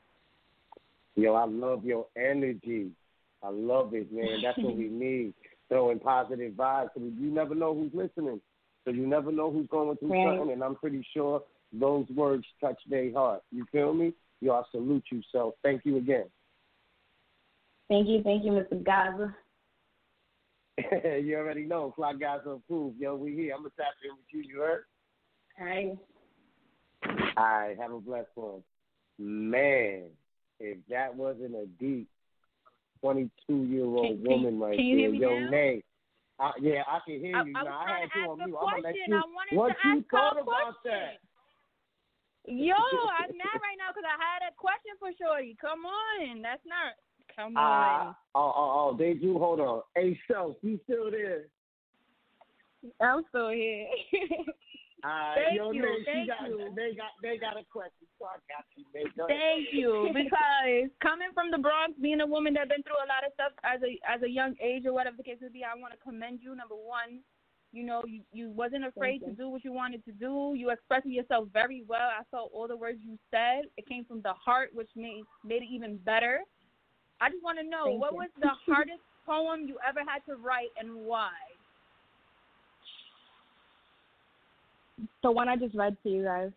Yo, I love your energy. I love it, man. That's what we need. Throwing positive vibes. So you never know who's listening. So you never know who's going through right. something, and I'm pretty sure those words touch their heart. You feel me? Yo, I salute you, so thank you again. Thank you. Thank you, Mister Gaza. You already know. Fly Gaza approved. Yo, we here. I'm going to tap in with you. You heard? All right. All right. Have a blessed one. Man, if that wasn't a deep twenty-two-year-old woman right can you there. Hear me Yo, now? Nay. I, yeah, I can hear I, you. I now, was I had trying you on to ask mute. a I'm going to let question. you. I wanted What to you ask thought a about question. that? Yo, I'm mad right now because I had a question for Shorty. Come on. That's not. Come Uh, on. oh, oh, oh, they do. Hold on. Hey, Self, you still there? I'm still here. Uh, Thank yo, you. Nay, Thank got, you. They got, they got a question, so I got you. Nay, go Thank you. Because coming from the Bronx, being a woman that's been through a lot of stuff as a as a young age or whatever the case may be, I want to commend you. Number one, you know, you, you wasn't afraid to do what you wanted to do. You expressed yourself very well. I felt all the words you said. It came from the heart, which made made it even better. I just want to know, Thank what you. was the hardest poem you ever had to write and why? The one I just read to you guys.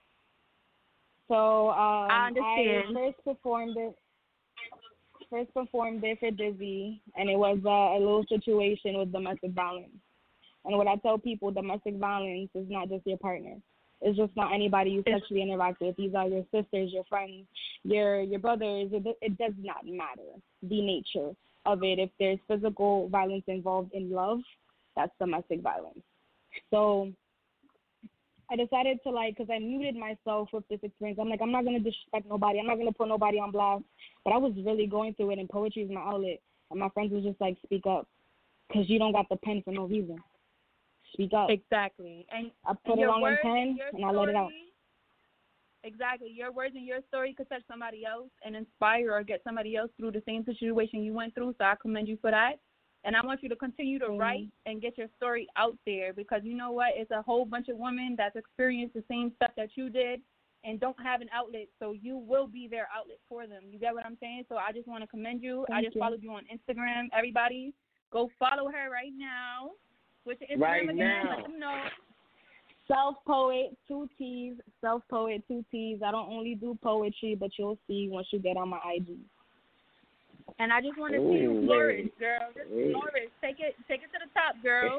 So um, I understand. I first performed it. First performed it for Dizzy, and it was uh, a little situation with domestic violence. And what I tell people, domestic violence is not just your partner. It's just not anybody you sexually interact with. These are your sisters, your friends, your your brothers. It, it does not matter the nature of it. If there's physical violence involved in love, that's domestic violence. So I decided to, like, because I muted myself with this experience. I'm like, I'm not going to disrespect nobody. I'm not going to put nobody on blast. But I was really going through it, and poetry is my outlet. And my friends was just like, speak up, because you don't got the pen for no reason. speak up. Exactly. And I put and it your on a words pen your and I let it out. story- Exactly. Your words and your story could touch somebody else and inspire or get somebody else through the same situation you went through. So I commend you for that. And I want you to continue to Mm-hmm. write and get your story out there, because you know what? It's a whole bunch of women that's experienced the same stuff that you did and don't have an outlet. So you will be their outlet for them. You get what I'm saying? So I just want to commend you. Thank I just you. followed you on Instagram. Everybody, go follow her right now. What's your Instagram Right again? now. Let them know. Self Poet, two T's. Self Poet, two T's. I don't only do poetry, but you'll see once you get on my I G. And I just want to see you Ooh, flourish, man. girl. Just Hey. flourish. Take it, take it to the top, girl.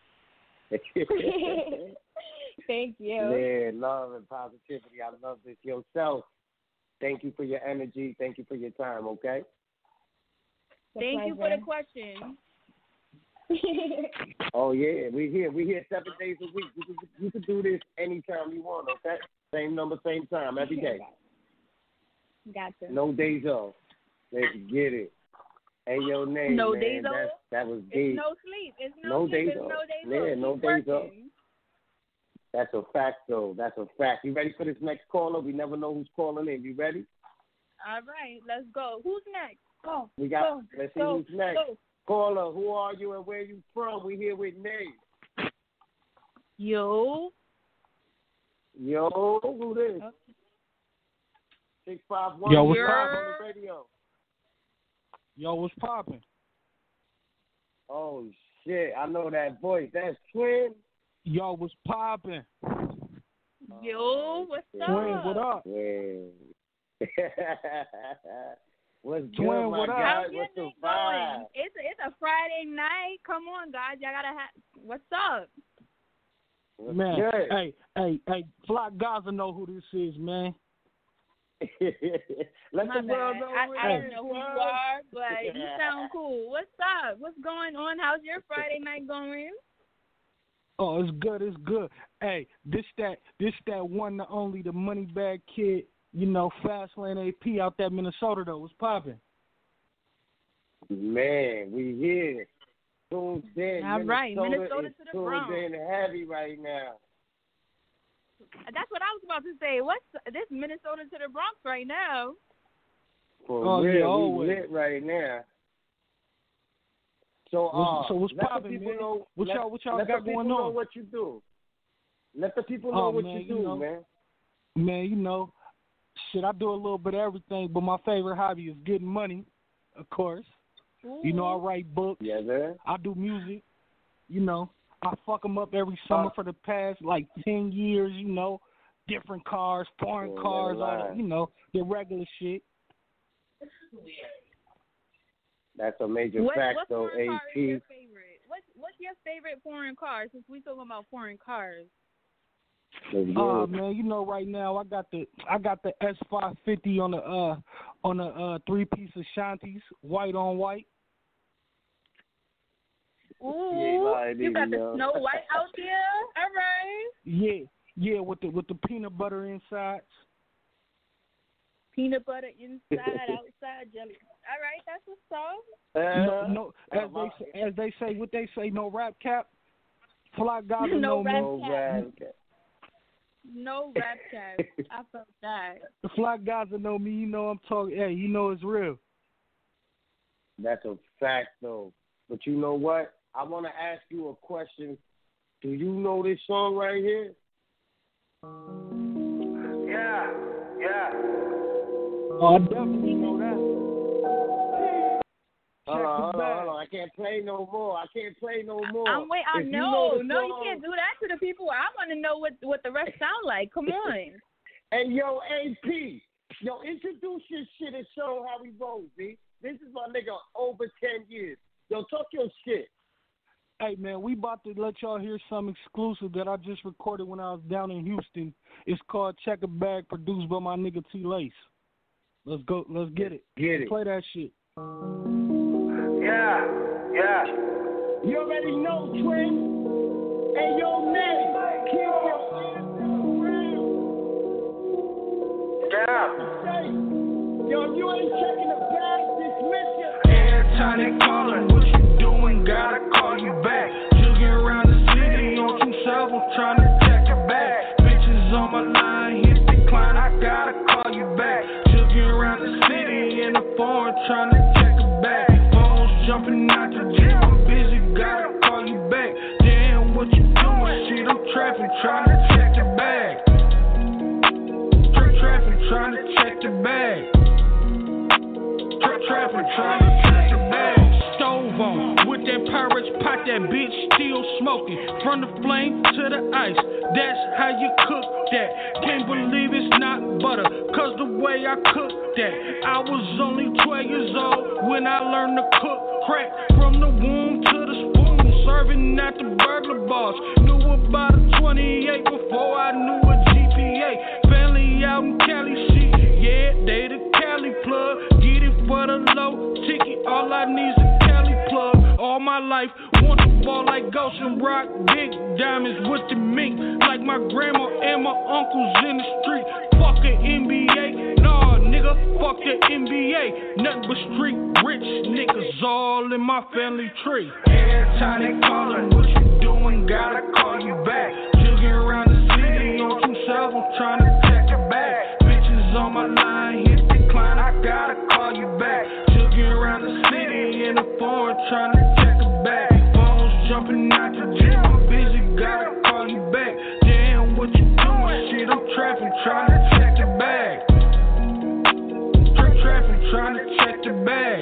Thank you. Man, love and positivity. I love this. Yourself. Thank you for your energy. Thank you for your time, okay? It's a Thank you for pleasure. the question. Oh, yeah. We here. We here seven days a week. You can, you can do this anytime you want, okay? Same number, same time, every day. Gotcha. No days off. Let's get it. Hey, your name, No man. days That's, off? that was It's deep. no sleep. It's no, No sleep. days It's off. no days Yeah, off. no Keep days off. working. That's a fact, though. That's a fact. You ready for this next caller? We never know who's calling in. You ready? All right, let's go. Who's next? Go. We got. Go. Let's see Go. who's next. Go. Caller, who are you and where you from? We here with Nate. Yo. Yo, who this? Okay. Six five one. Yo, what's You're poppin'? on the radio. Yo, what's poppin'? Oh shit! I know that voice. That's Twin. Yo, what's poppin'? Yo, what's up? Twin, what up? Twin. What's good, Twin, my what up? guy? How's your What's the day vibe? going? It's a, it's a Friday night. Come on, guys. Y'all gotta have. What's up? What's Man, good? hey, hey, hey, Flock Gaza know who this is, man. Let My the world bad. know I, who I it don't is, know who you bro. are, but you sound cool. What's up? What's going on? How's your Friday night going? Oh, it's good, it's good. Hey, this that this that one the only the money bag kid, you know, Fastlane A P out that Minnesota though. What's poppin'? Man, we here. Tuned in. All right, Minnesota Minnesota is to the tuned Bronx. in heavy right now. That's what I was about to say. What's this Minnesota to the Bronx right now? For Oh, real, yeah, we always. lit right now. So, uh, What's- so what's let the poppin', people man? know. What let, y'all- what y'all let got the people going know on? what you do. Let the people know Oh, what man, you you do, know. man. Man, you know, shit, I do a little bit of everything, but my favorite hobby is getting money, of course. Ooh. You know, I write books. Yeah, man. I do music. You know, I fuck them up every summer Uh, for the past, like, ten years, you know. Different cars, foreign Oh, cars, never all lie. the, you know, the regular shit. That's a major What, fact, what though, foreign car is A your P. favorite? What's what's your favorite foreign car? Since we talking about foreign cars. Let's Oh do it. man, you know, right now I got the I got the S five fifty on the uh on the uh three piece Ashantis, white on white. Ooh, lying you got either, the yo. Snow White out there. All right. Yeah, yeah, with the with the peanut butter insides. Peanut butter inside, outside jelly. All right, that's what's up. No, Uh, no, as my- they say, as they say, what they say, no rap cap. Fly Gaza, No no, rap no. no cap. rap cap. No rap cap. I felt that. The Fly Gaza know me. You know I'm talking. Hey, you know it's real. That's a fact, though. But you know what? I want to ask you a question. Do you know this song right here? Yeah, yeah. Oh, I definitely know that. Hold Check on, the hold on, bag. hold on. I can't play no more. I can't play no more. I'm wait. I If you know. know the No, you song- can't do that to the people. I want to know what what the rest sound like. Come on. Hey, yo, A P. Yo, introduce your shit and show how we roll, B. This is my nigga over ten years. Yo, talk your shit. Hey man, we about to let y'all hear some exclusive that I just recorded when I was down in Houston. It's called Check a Bag, produced by my nigga T Lace. Let's go. Let's get it. Get it. Play that shit. Yeah, yeah. You already know, twin. Hey, yo, man. Keep your hands to the ground. Yeah. Yo, if you ain't checking the bag, dismiss you. Every time they callin', what you doing? Gotta call you back. Jugging around the city on tryna check it back. Bitches on my line, hit decline, I gotta call you back. Jugging around the city in the foreign, tryna check it back. Phones jumping out the gym, I'm busy, gotta call you back. Damn, what you doing? Shit, I'm trapping, tryna check it back. Tra- Trapping, tryna check the bag. Tra- Trapping, tryna check the bag. Stove on, with that Pirates pot, that bitch still smoking. From the flame to the ice, that's how you cook that. Can't believe it's not butter, cause the way I cook that. I was only twelve years old when I learned to cook crack. From the womb to the spoon, serving at the burglar bars. Knew about a twenty-eight before I knew a G P A. Family out in Cali, shit, yeah, they the Cali plug. Get it for the low ticket, all I need's a Cali plug. All my life, want to ball like Ghost and Rock, big diamonds with the mink. Like my grandma and my uncles in the street. Fuck the N B A, nah nigga, fuck the N B A. Nothing but street rich niggas all in my family tree. Every time they callin', what you doing, gotta call you back. Jugging around the city on two cells, I'm tryna check it back. Bitches on my line, hit decline, I gotta call you back. Jugging around the city in the foreign, tryna check it back. Phones jumping out the gym, I'm busy, gotta call you back. Damn, what you doing? Shit, I'm trapping, tryna check the bag. Tra- Trapping, tryna check the bag.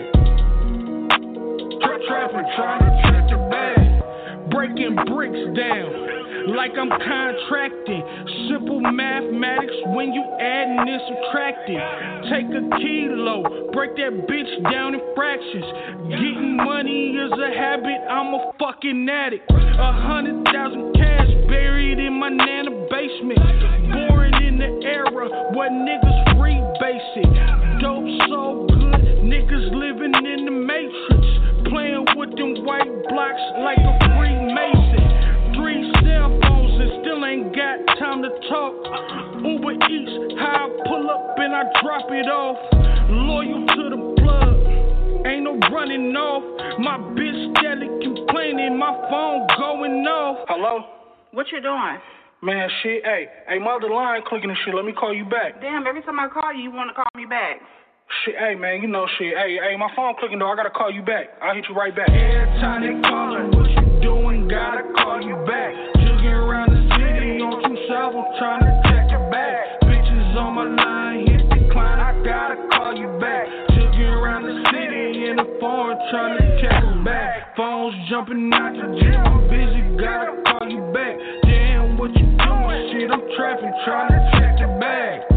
Tra- Trapping, tryna check the bag. Breaking bricks down like I'm contracting. Simple mathematics when you adding and subtracting. Take a kilo, break that bitch down in fractions. Getting money is a habit, I'm a fucking addict. A hundred thousand cash buried in my nana basement. Born in the era where niggas free basic. Dope so good, niggas living in the matrix. Playing with them white blocks like a Freemason. Three cell phones and still ain't got time to talk. Uber Eats, how I pull up and I drop it off. Loyal to the plug, ain't no running off. My bitch steady complaining, my phone going off. Hello? What you doing? Man, shit, hey, hey, my other line clicking and shit, let me call you back. Damn, every time I call you, you want to call me back. Shit, hey, man, you know shit. Hey, hey, my phone clicking though, I gotta call you back. I'll hit you right back. Every time they callin', what you doing, gotta call you back. Jugging around the city on two cells, I'm tryna check it back. Bitches on my line, hit decline, I gotta call you back. Jugging around the city in the foreign, tryna check it back. Phones jumping out the gym, I'm busy, gotta call you back. Damn, what you doing? Shit, I'm trapping, tryna check the bag.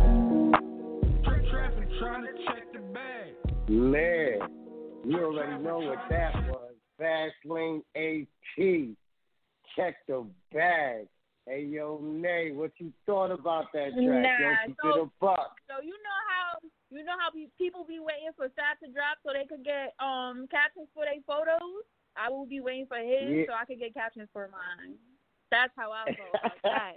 Trying to check the bag. Man, you already know what that was. Fastlane A T. Check the bag. Hey, yo, Nay, what you thought about that track? Nah, Yo, so, a buck. so you know how you know how pe- people be waiting for Sat to drop so they could get um captions for their photos. I will be waiting for his Yeah. so I could get captions for mine. That's how I go about that.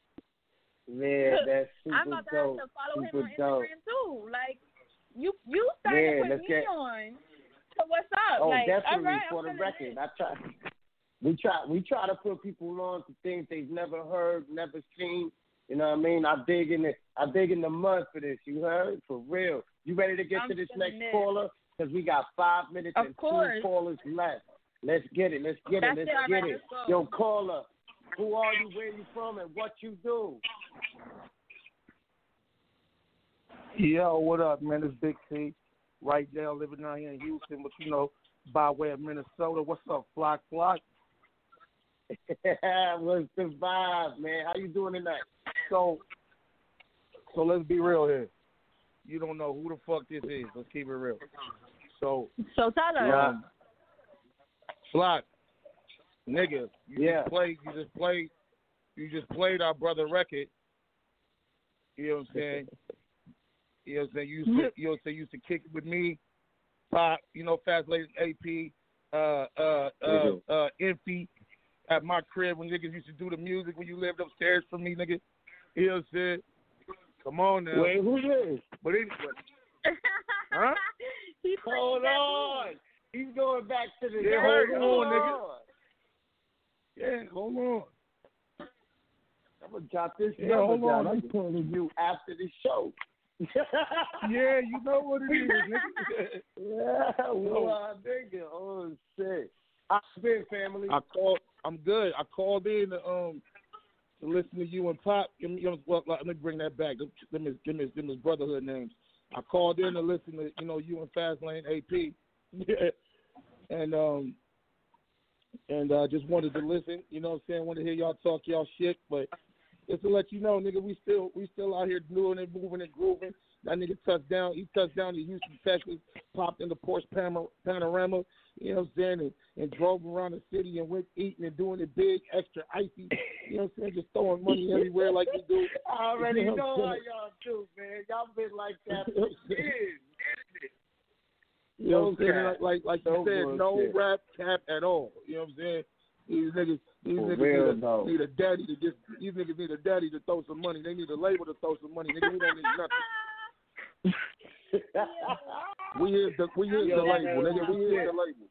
Man, that's super I'm about to dope. have to follow super him on dope. Instagram too. Like you, you started Yeah, to put let's me get- on. So what's up? Oh, like, definitely all right, for I'm the feeling record. it. I try. We try. We try to put people on to things they've never heard, never seen. You know what I mean? I dig in the. I dig in the mud for this. You heard? For real. You ready to get I'm to this next feeling it. caller? Because we got five minutes Of and course. two callers left. Let's get it. Let's get That's it. it. Let's All get right, it. let's go. Yo, caller. Who are you? Where you from? And what you do? Yo, what up, man? It's Big T. Right now, living out here in Houston, but you know, by way of Minnesota. What's up, Flock Flock? What's the vibe, man? How you doing tonight? So, so let's be real here. You don't know who the fuck this is. Let's keep it real. So, So tell us. um, Flock, nigga, you Yeah. just played. You just played. You just played our brother record. You know what I'm saying? You know what I'm saying? You used to, you know what I'm saying? You used to kick it with me, Pop, you know, Fastlane A P, uh, uh, uh, uh, Empty, at my crib when niggas used to do the music when you lived upstairs from me, nigga. You know what I'm saying? Come on now. Wait, who is? But anyway. Huh? He's Hold on. He's going back to the Yeah, day. hold on, nigga. Yeah, hold on. jot this Yeah, number hold down. on. I'm calling you after the show. Yeah, you know what it is, nigga. Yeah, well, nigga. Oh, shit. How's it been, family? I called. I'm good. I called in to, um, to listen to you and Pop. Give me, well, let me bring that back. Give me, give me, give me his brotherhood names. I called in to listen to, you know, you and Fastlane A P. and um, and uh, just wanted to listen. You know what I'm saying? Wanted to hear y'all talk y'all shit, but just to let you know, nigga, we still we still out here doing it, moving and grooving. That nigga touched down. He touched down to Houston, Texas, popped in the Porsche Panorama, you know what I'm saying, and, and drove around the city and went eating and doing it big, extra icy, you know what I'm saying, just throwing money everywhere like we do. I already you know, know how y'all do, man. Y'all been like that for years, isn't it? You know what I'm saying? No Like, like, like no you said, no bullshit. rap cap at all. You know what I'm saying? These niggas, these For niggas real, need, though. a, need a daddy to just. These niggas need a daddy to throw some money. They need a label to throw some money. Nigga, we don't need nothing. we is the we is Yo, the label, man, nigga. We is shit. the label.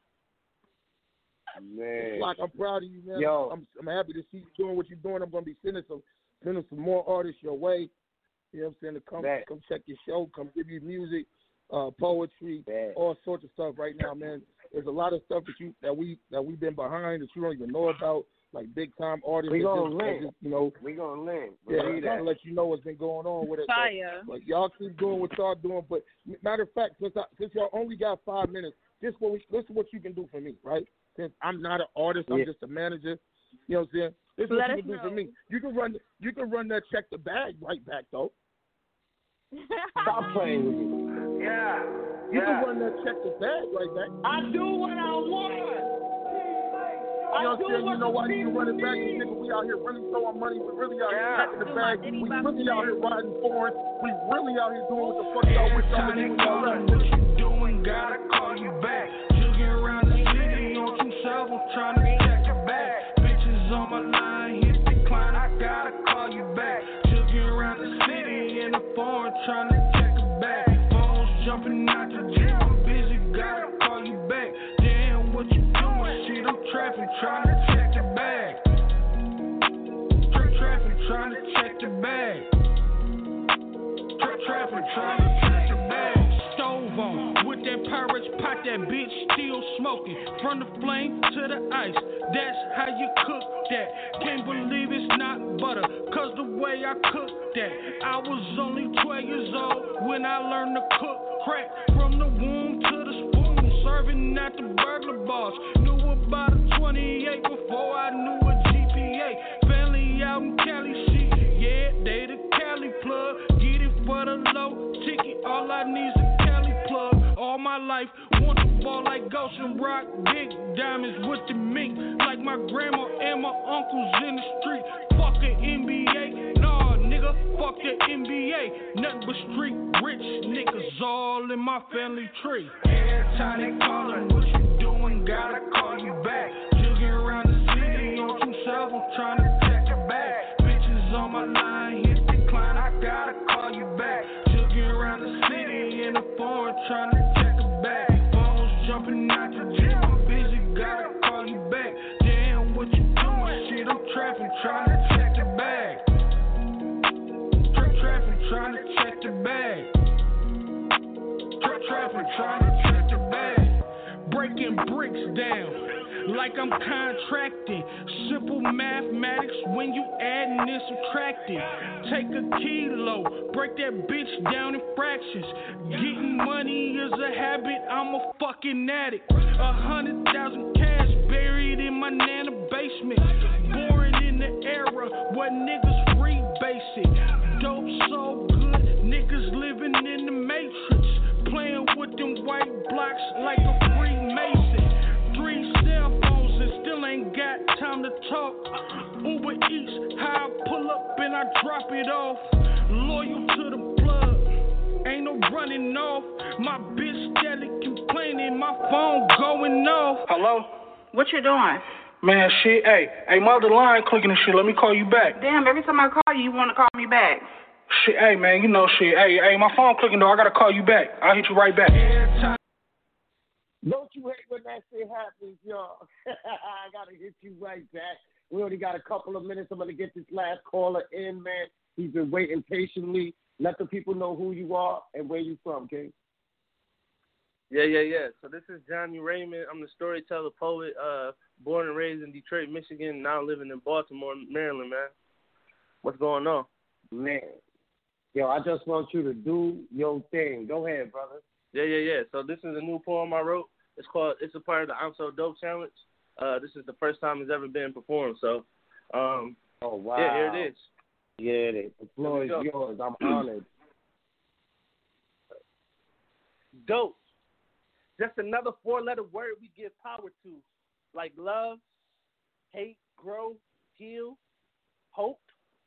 Man. Like, I'm proud of you, man. Yo. I'm I'm happy to see you doing what you're doing. I'm gonna be sending some sending some more artists your way. You know what I'm saying? To come Bet. come check your show, come give you music, uh, poetry, Bet. all sorts of stuff right now, man. There's a lot of stuff that you that we that we've been behind that you don't even know about, like big time artists. We that gonna just, that link. just, you know. We gonna link. Yeah, Believe trying that. to let you know what's been going on with it. Fire. So, like, y'all keep doing what y'all doing. But matter of fact, since I, since y'all only got five minutes, this what we this is what you can do for me, right? Since I'm not an artist, I'm Yeah. just a manager. You know what I'm saying? This is what Let you us can do know. for me. You can run you can run that check the bag right back though. Stop playing with me. Yeah. You Yeah. can run that check the bag right back. I do what I want. You I know what do I'm saying? what You know why the you can people run it back? need. Nigga, we out here really throwing money. We really out here Yeah. packing the Do bag. my Diddy We Bop really out here shit. riding foreign. We really out here doing what the fuck y'all wish y'all was doing. Y'all rap. What you doing? Gotta call you back. Jugging around the city on two shovels, trying to check your bag. Bitches on my line, hit decline. I gotta call you back. Jugging around the city in the foreign, trying to check your bag. Phones jumping out the gym, I'm busy. Gotta call you back. Damn, what you doing? Shit, I'm trapping, trying to check your bag. Trapping, trying to check your bag. Trapping, trying to check your bag. Stove on with that Pirates pot, that bitch still smoking. From the flame to the ice, that's how you cook that. Can't believe it's not butter, cause the way I cook that. I was only twelve years old when I learned to cook crack. From the womb to the spoon, serving at the burglar bars. Knew about a twenty-eight before I knew a G P A. Family out in Cali, shit, yeah, they the Cali plug. Get it for the low ticket, all I need is a Cali plug. All my life, want to ball like Ghost and Rock, big diamonds with the mink. Like my grandma and my uncles in the street. Fuck the N B A, nah, nigga, fuck the N B A. Nothing but street rich niggas all in my family tree. Every time they callin', what you doing? Gotta call you back. Jugging around the city on two shovels, trying to check your bag. Bitches on my line, hit decline. I gotta call you back. Jugging around the city in the foreign, trying to check your bag. Phones jumping out the gym, I'm busy. Gotta call you back. Damn, what you doing? Shit, I'm trapping, trying to check your bag. Trapping, trying to check your bag. Trapping, trying to check your bag. Breaking bricks down like I'm contracted. Simple mathematics when you adding and subtracting. Take a kilo, break that bitch down in fractions. Getting money is a habit, I'm a fucking addict. A hundred thousand cash buried in my nana basement. Born in the era where niggas free basic. Dope so good, niggas living in the matrix. Playing with them white blocks like a Freemason. Three cell phones and still ain't got time to talk. Uber Eats, how I pull up and I drop it off. Loyal to the plug, ain't no running off. My bitch steady complaining, my phone going off. Hello? What you doing? Man, shit, hey, hey, my other line clicking and shit, let me call you back. Damn, every time I call you, you want to call me back. Shit, hey, man, you know shit, hey, hey, my phone clicking though, I gotta call you back. I'll hit you right back. Don't you hate when that shit happens, y'all? I gotta hit you right back. We only got a couple of minutes. I'm going to get this last caller in, man. He's been waiting patiently. Let the people know who you are and where you from, King. Yeah, yeah, yeah. So this is Johnny Raymond. I'm the storyteller poet, uh, born and raised in Detroit, Michigan, now living in Baltimore, Maryland, man. What's going on? Man. Yo, I just want you to do your thing. Go ahead, brother. Yeah, yeah, yeah. So this is a new poem I wrote. It's called, it's a part of the I'm So Dope Challenge. Uh, this is the first time it's ever been performed. So, um, oh, wow. Yeah, here it is. Yeah, it is. The floor is yours. I'm honored. Dope. Just another four-letter word we give power to. Like love, hate, grow, heal, hope.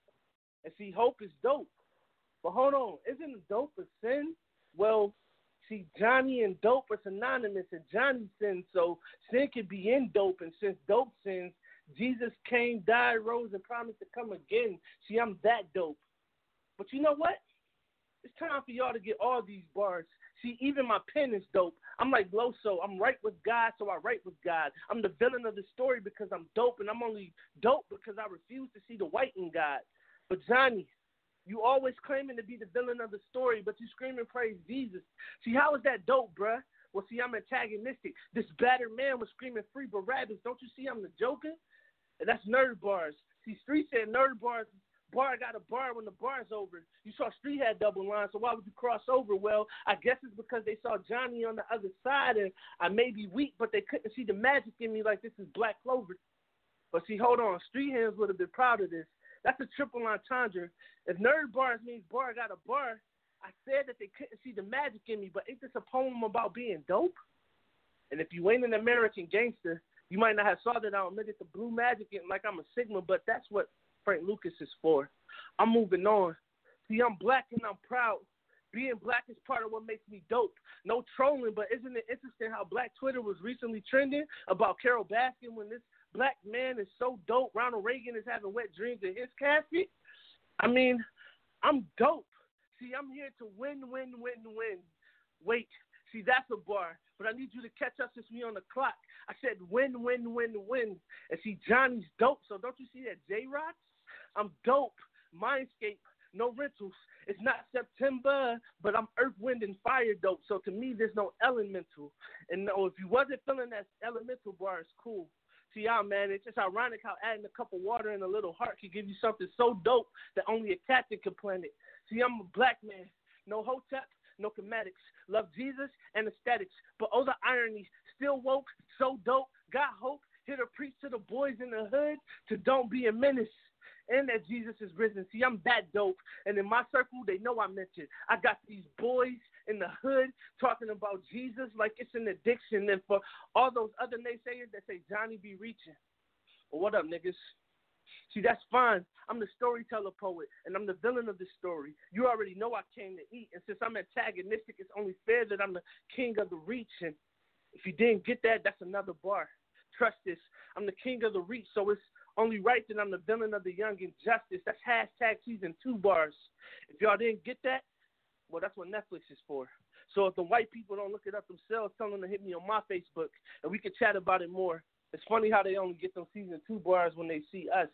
And see, hope is dope. But hold on, isn't dope a sin? Well, see, Johnny and dope are synonymous, and Johnny sins, so sin can be in dope, and since dope sins, Jesus came, died, rose, and promised to come again. See, I'm that dope. But you know what? It's time for y'all to get all these bars. See, even my pen is dope. I'm like Loso. I'm right with God, so I write with God. I'm the villain of the story because I'm dope, and I'm only dope because I refuse to see the white in God. But Johnny, you always claiming to be the villain of the story, but you screaming praise Jesus. See, how is that dope, bruh? Well, see, I'm antagonistic. This battered man was screaming free Barabbas. Don't you see I'm the Joker? And that's nerd bars. See, Street said nerd bars. Bar got a bar when the bar's over. You saw Street had double lines, so why would you cross over? Well, I guess it's because they saw Johnny on the other side, and I may be weak, but they couldn't see the magic in me like this is Black Clover. But see, hold on. Street Hands would have been proud of this. That's a triple entendre. If nerd bars means bar got a bar, I said that they couldn't see the magic in me, but ain't this a poem about being dope? And if you ain't an American gangster, you might not have saw that I omitted the blue magic in like I'm a Sigma, but that's what Frank Lucas is for. I'm moving on. See, I'm black and I'm proud. Being black is part of what makes me dope. No trolling, but isn't it interesting how Black Twitter was recently trending about Carol Baskin when this black man is so dope? Ronald Reagan is having wet dreams in his casket. I mean, I'm dope. See, I'm here to win, win, win, win. Wait, see, that's a bar. But I need you to catch up since we on the clock. I said win, win, win, win. And see, Johnny's dope, so don't you see that J-Rocks? I'm dope. Mindscape, no rentals. It's not September, but I'm Earth, Wind, and Fire dope. So to me, there's no elemental. And no, if you wasn't feeling that elemental bar, it's cool. See, y'all, man, it's just ironic how adding a cup of water and a little heart can give you something so dope that only a captain can plan it. See, I'm a black man. No hotep, no comedics. Love Jesus and aesthetics. But oh, the irony. Still woke, so dope, got hope. Here to preach to the boys in the hood to don't be a menace. And that Jesus is risen. See, I'm that dope. And in my circle, they know I mentioned. I got these boys in the hood talking about Jesus like it's an addiction. And for all those other naysayers that say Johnny be reaching. Well, what up, niggas? See, that's fine. I'm the storyteller poet, and I'm the villain of this story. You already know I came to eat. And since I'm antagonistic, it's only fair that I'm the king of the reach. And if you didn't get that, that's another bar. Trust this. I'm the king of the reach, so it's only right that I'm the villain of the young injustice. That's hashtag season two bars. If y'all didn't get that, well, that's what Netflix is for. So if the white people don't look it up themselves, tell them to hit me on my Facebook, and we can chat about it more. It's funny how they only get them season two bars when they see us.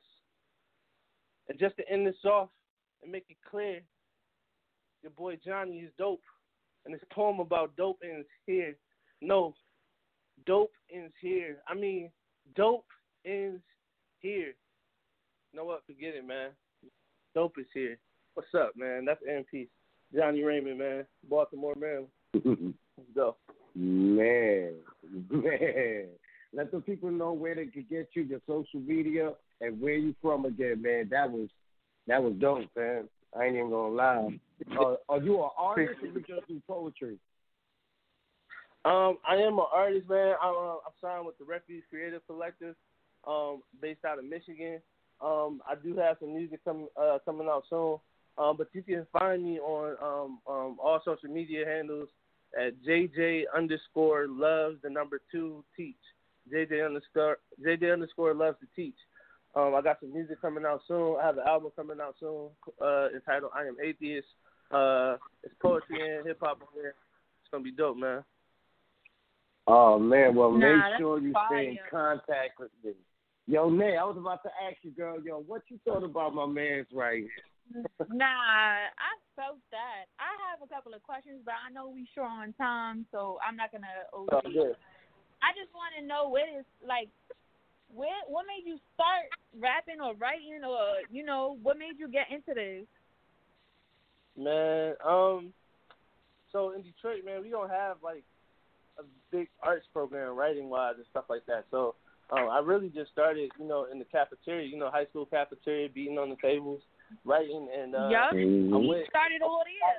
And just to end this off and make it clear, your boy Johnny is dope. And this poem about dope ends here. No, dope ends here. I mean, dope ends here. You know what? Forget it, man. Dope is here. What's up, man? That's N Peace. Johnny Raymond, man. Baltimore, Maryland. Let's go. Man, man. Let the people know where they can get you, your social media, and where you from again, man. That was that was dope, man. I ain't even gonna lie. Uh, are you an artist or you just do poetry? Um, I am an artist, man. I'm, uh, I'm signed with the Refuge Creative Collective, um, based out of Michigan. Um, I do have some music coming uh, coming out soon. Um, but you can find me on um, um, all social media handles at J J underscore loves the number two teach. J J underscore J J underscore loves to teach. Um, I got some music coming out soon. I have an album coming out soon uh, entitled I Am Atheist. Uh, it's poetry and hip hop on there. It's gonna be dope, man. Oh man, well nah, make sure you fire. stay in contact with me. Yo, Nay, I was about to ask you, girl, yo, what you thought about my man's right here? Nah, I felt that. I have a couple of questions, but I know we short on time, so I'm not gonna O D. Oh, yeah. I just want to know what is like, where what made you start rapping or writing, or you know, what made you get into this? Man, um, so in Detroit, man, we don't have like a big arts program, writing wise and stuff like that. So um, I really just started, you know, in the cafeteria, you know, high school cafeteria, beating on the tables, writing, and uh, yep. Mm-hmm. I went, started all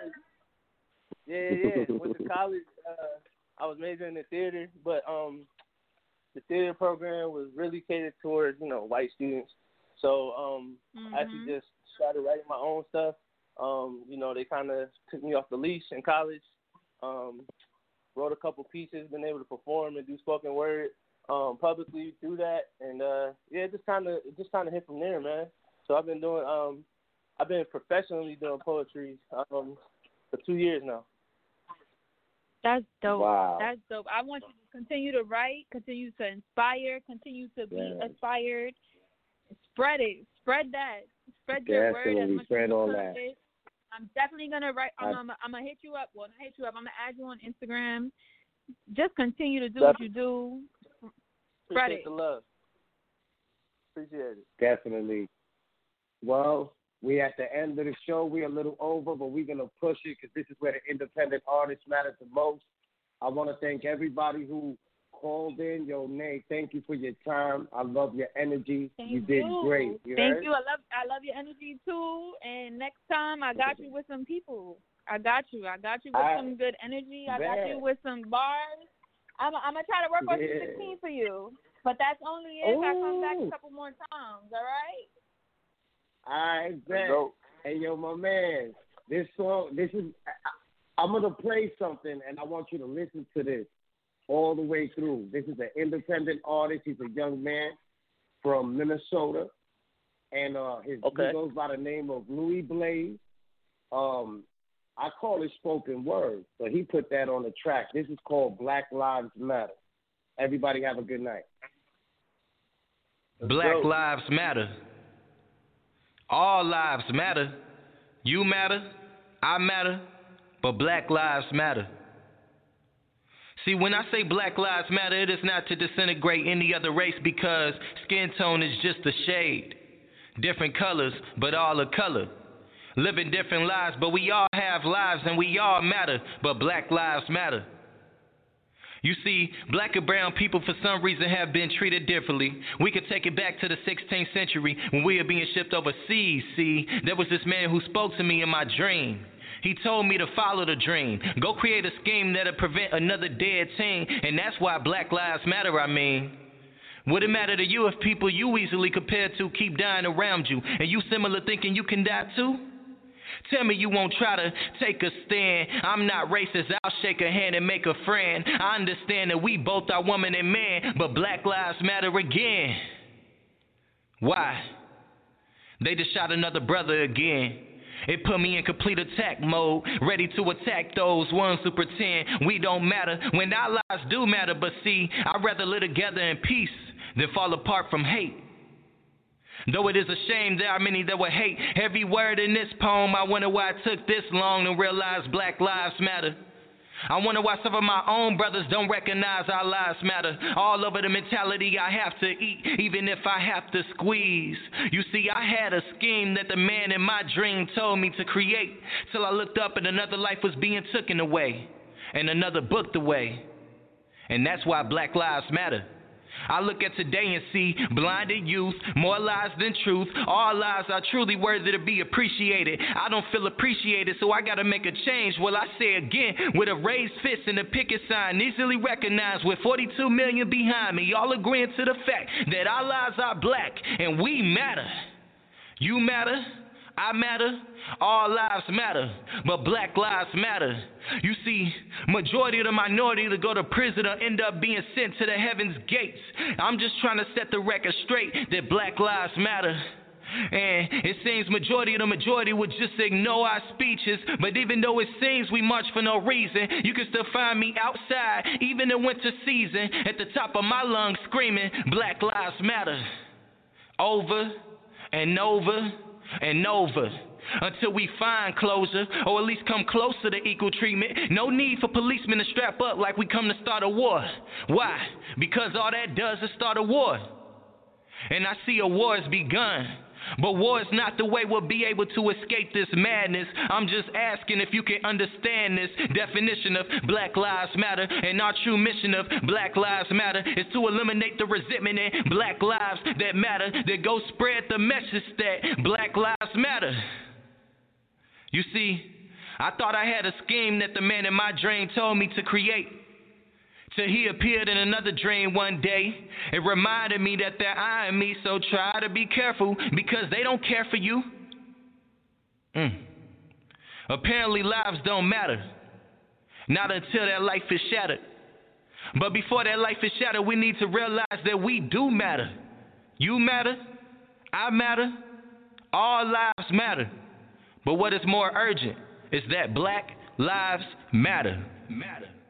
the yeah, yeah, yeah. Went to college. Uh, I was majoring in theater, but um, the theater program was really catered towards, you know, white students. So um, mm-hmm. I actually just started writing my own stuff. Um, you know, they kind of took me off the leash in college. Um, wrote a couple pieces, been able to perform and do spoken word um, publicly through that, and uh, yeah, it just kind of it just kind of hit from there, man. So I've been doing, um, I've been professionally doing poetry um, for two years now. That's dope. Wow. That's dope. I want you to continue to write, continue to inspire, continue to be yes. inspired. Spread it. Spread that. Spread your word as Definitely much spread as you all could. that. I'm definitely gonna write. I'm, I, I'm, I'm gonna hit you up. Well, not hit you up. I'm gonna add you on Instagram. Just continue to do Definitely. what you do. Spread Appreciate it. the love. Appreciate it. Definitely. Well, we at the end of the show. We're a little over, but we're going to push it because this is where the independent artists matter the most. I want to thank everybody who called in. Yo, Nay, thank you for your time. I love your energy. Thank you did you. great. You Thank heard? you. I love I love your energy too. And next time I got you with some people. I got you. I got you with I, some good energy. I man. got you with some bars. I'm I'm gonna try to work on Yeah. sixteen for you. But that's only if I come back a Ooh. couple more times, all right? I bet. Hey, yo, my man, this song, this is, I, I'm going to play something, and I want you to listen to this all the way through. This is an independent artist. He's a young man from Minnesota, and uh, his okay. he goes by the name of Louis Blaze. Um, I call it spoken word, but he put that on the track. This is called Black Lives Matter. Everybody have a good night. Black Lives Matter. All lives matter. You matter, I matter, but Black Lives Matter. See, when I say Black Lives Matter, it is not to disintegrate any other race because skin tone is just a shade. Different colors, but all a color. Living different lives, but we all have lives and we all matter, but Black Lives Matter. You see, black and brown people for some reason have been treated differently. We could take it back to the sixteenth century when we were being shipped overseas. See, there was this man who spoke to me in my dream. He told me to follow the dream. Go create a scheme that'll prevent another dead teen. And that's why Black Lives Matter, I mean. Would it matter to you if people you easily compare to keep dying around you and you similar thinking you can die too? Tell me you won't try to take a stand. I'm not racist, I'll shake a hand and make a friend. I understand that we both are woman and man, but Black Lives Matter again. Why? They just shot another brother again. It put me in complete attack mode, ready to attack those ones who pretend we don't matter when our lives do matter. But see, I'd rather live together in peace than fall apart from hate. Though it is a shame there are many that will hate every word in this poem, I wonder why it took this long to realize Black Lives Matter. I wonder why some of my own brothers don't recognize our lives matter. All over the mentality I have to eat, even if I have to squeeze. You see, I had a scheme that the man in my dream told me to create, till I looked up and another life was being taken away, and another booked away. And that's why Black Lives Matter. I look at today and see blinded youth, more lies than truth. All lives are truly worthy to be appreciated. I don't feel appreciated, so I gotta make a change. Well, I say again, with a raised fist and a picket sign, easily recognized with forty-two million behind me, all agreeing to the fact that our lives are black and we matter. You matter, I matter, all lives matter, but Black Lives Matter. You see, majority of the minority to go to prison or end up being sent to the heaven's gates. I'm just trying to set the record straight that Black Lives Matter. And it seems majority of the majority would just ignore our speeches. But even though it seems we march for no reason, you can still find me outside, even in winter season, at the top of my lungs screaming, Black Lives Matter. over and over and over until we find closure, or at least come closer to equal treatment. No need for policemen to strap up like we come to start a war. Why? Because all that does is start a war. And I see a war has begun. But war is not the way we'll be able to escape this madness. I'm just asking if you can understand this definition of Black Lives Matter. And our true mission of Black Lives Matter is to eliminate the resentment in Black lives that matter, that go spread the message that Black Lives Matter. You see, I thought I had a scheme that the man in my dream told me to create. Till he appeared in another dream one day. It reminded me that they're eyeing me, so try to be careful because they don't care for you. Mm. Apparently lives don't matter. Not until that life is shattered. But before that life is shattered, we need to realize that we do matter. You matter. I matter. All lives matter. But what is more urgent is that Black Lives Matter. Matter.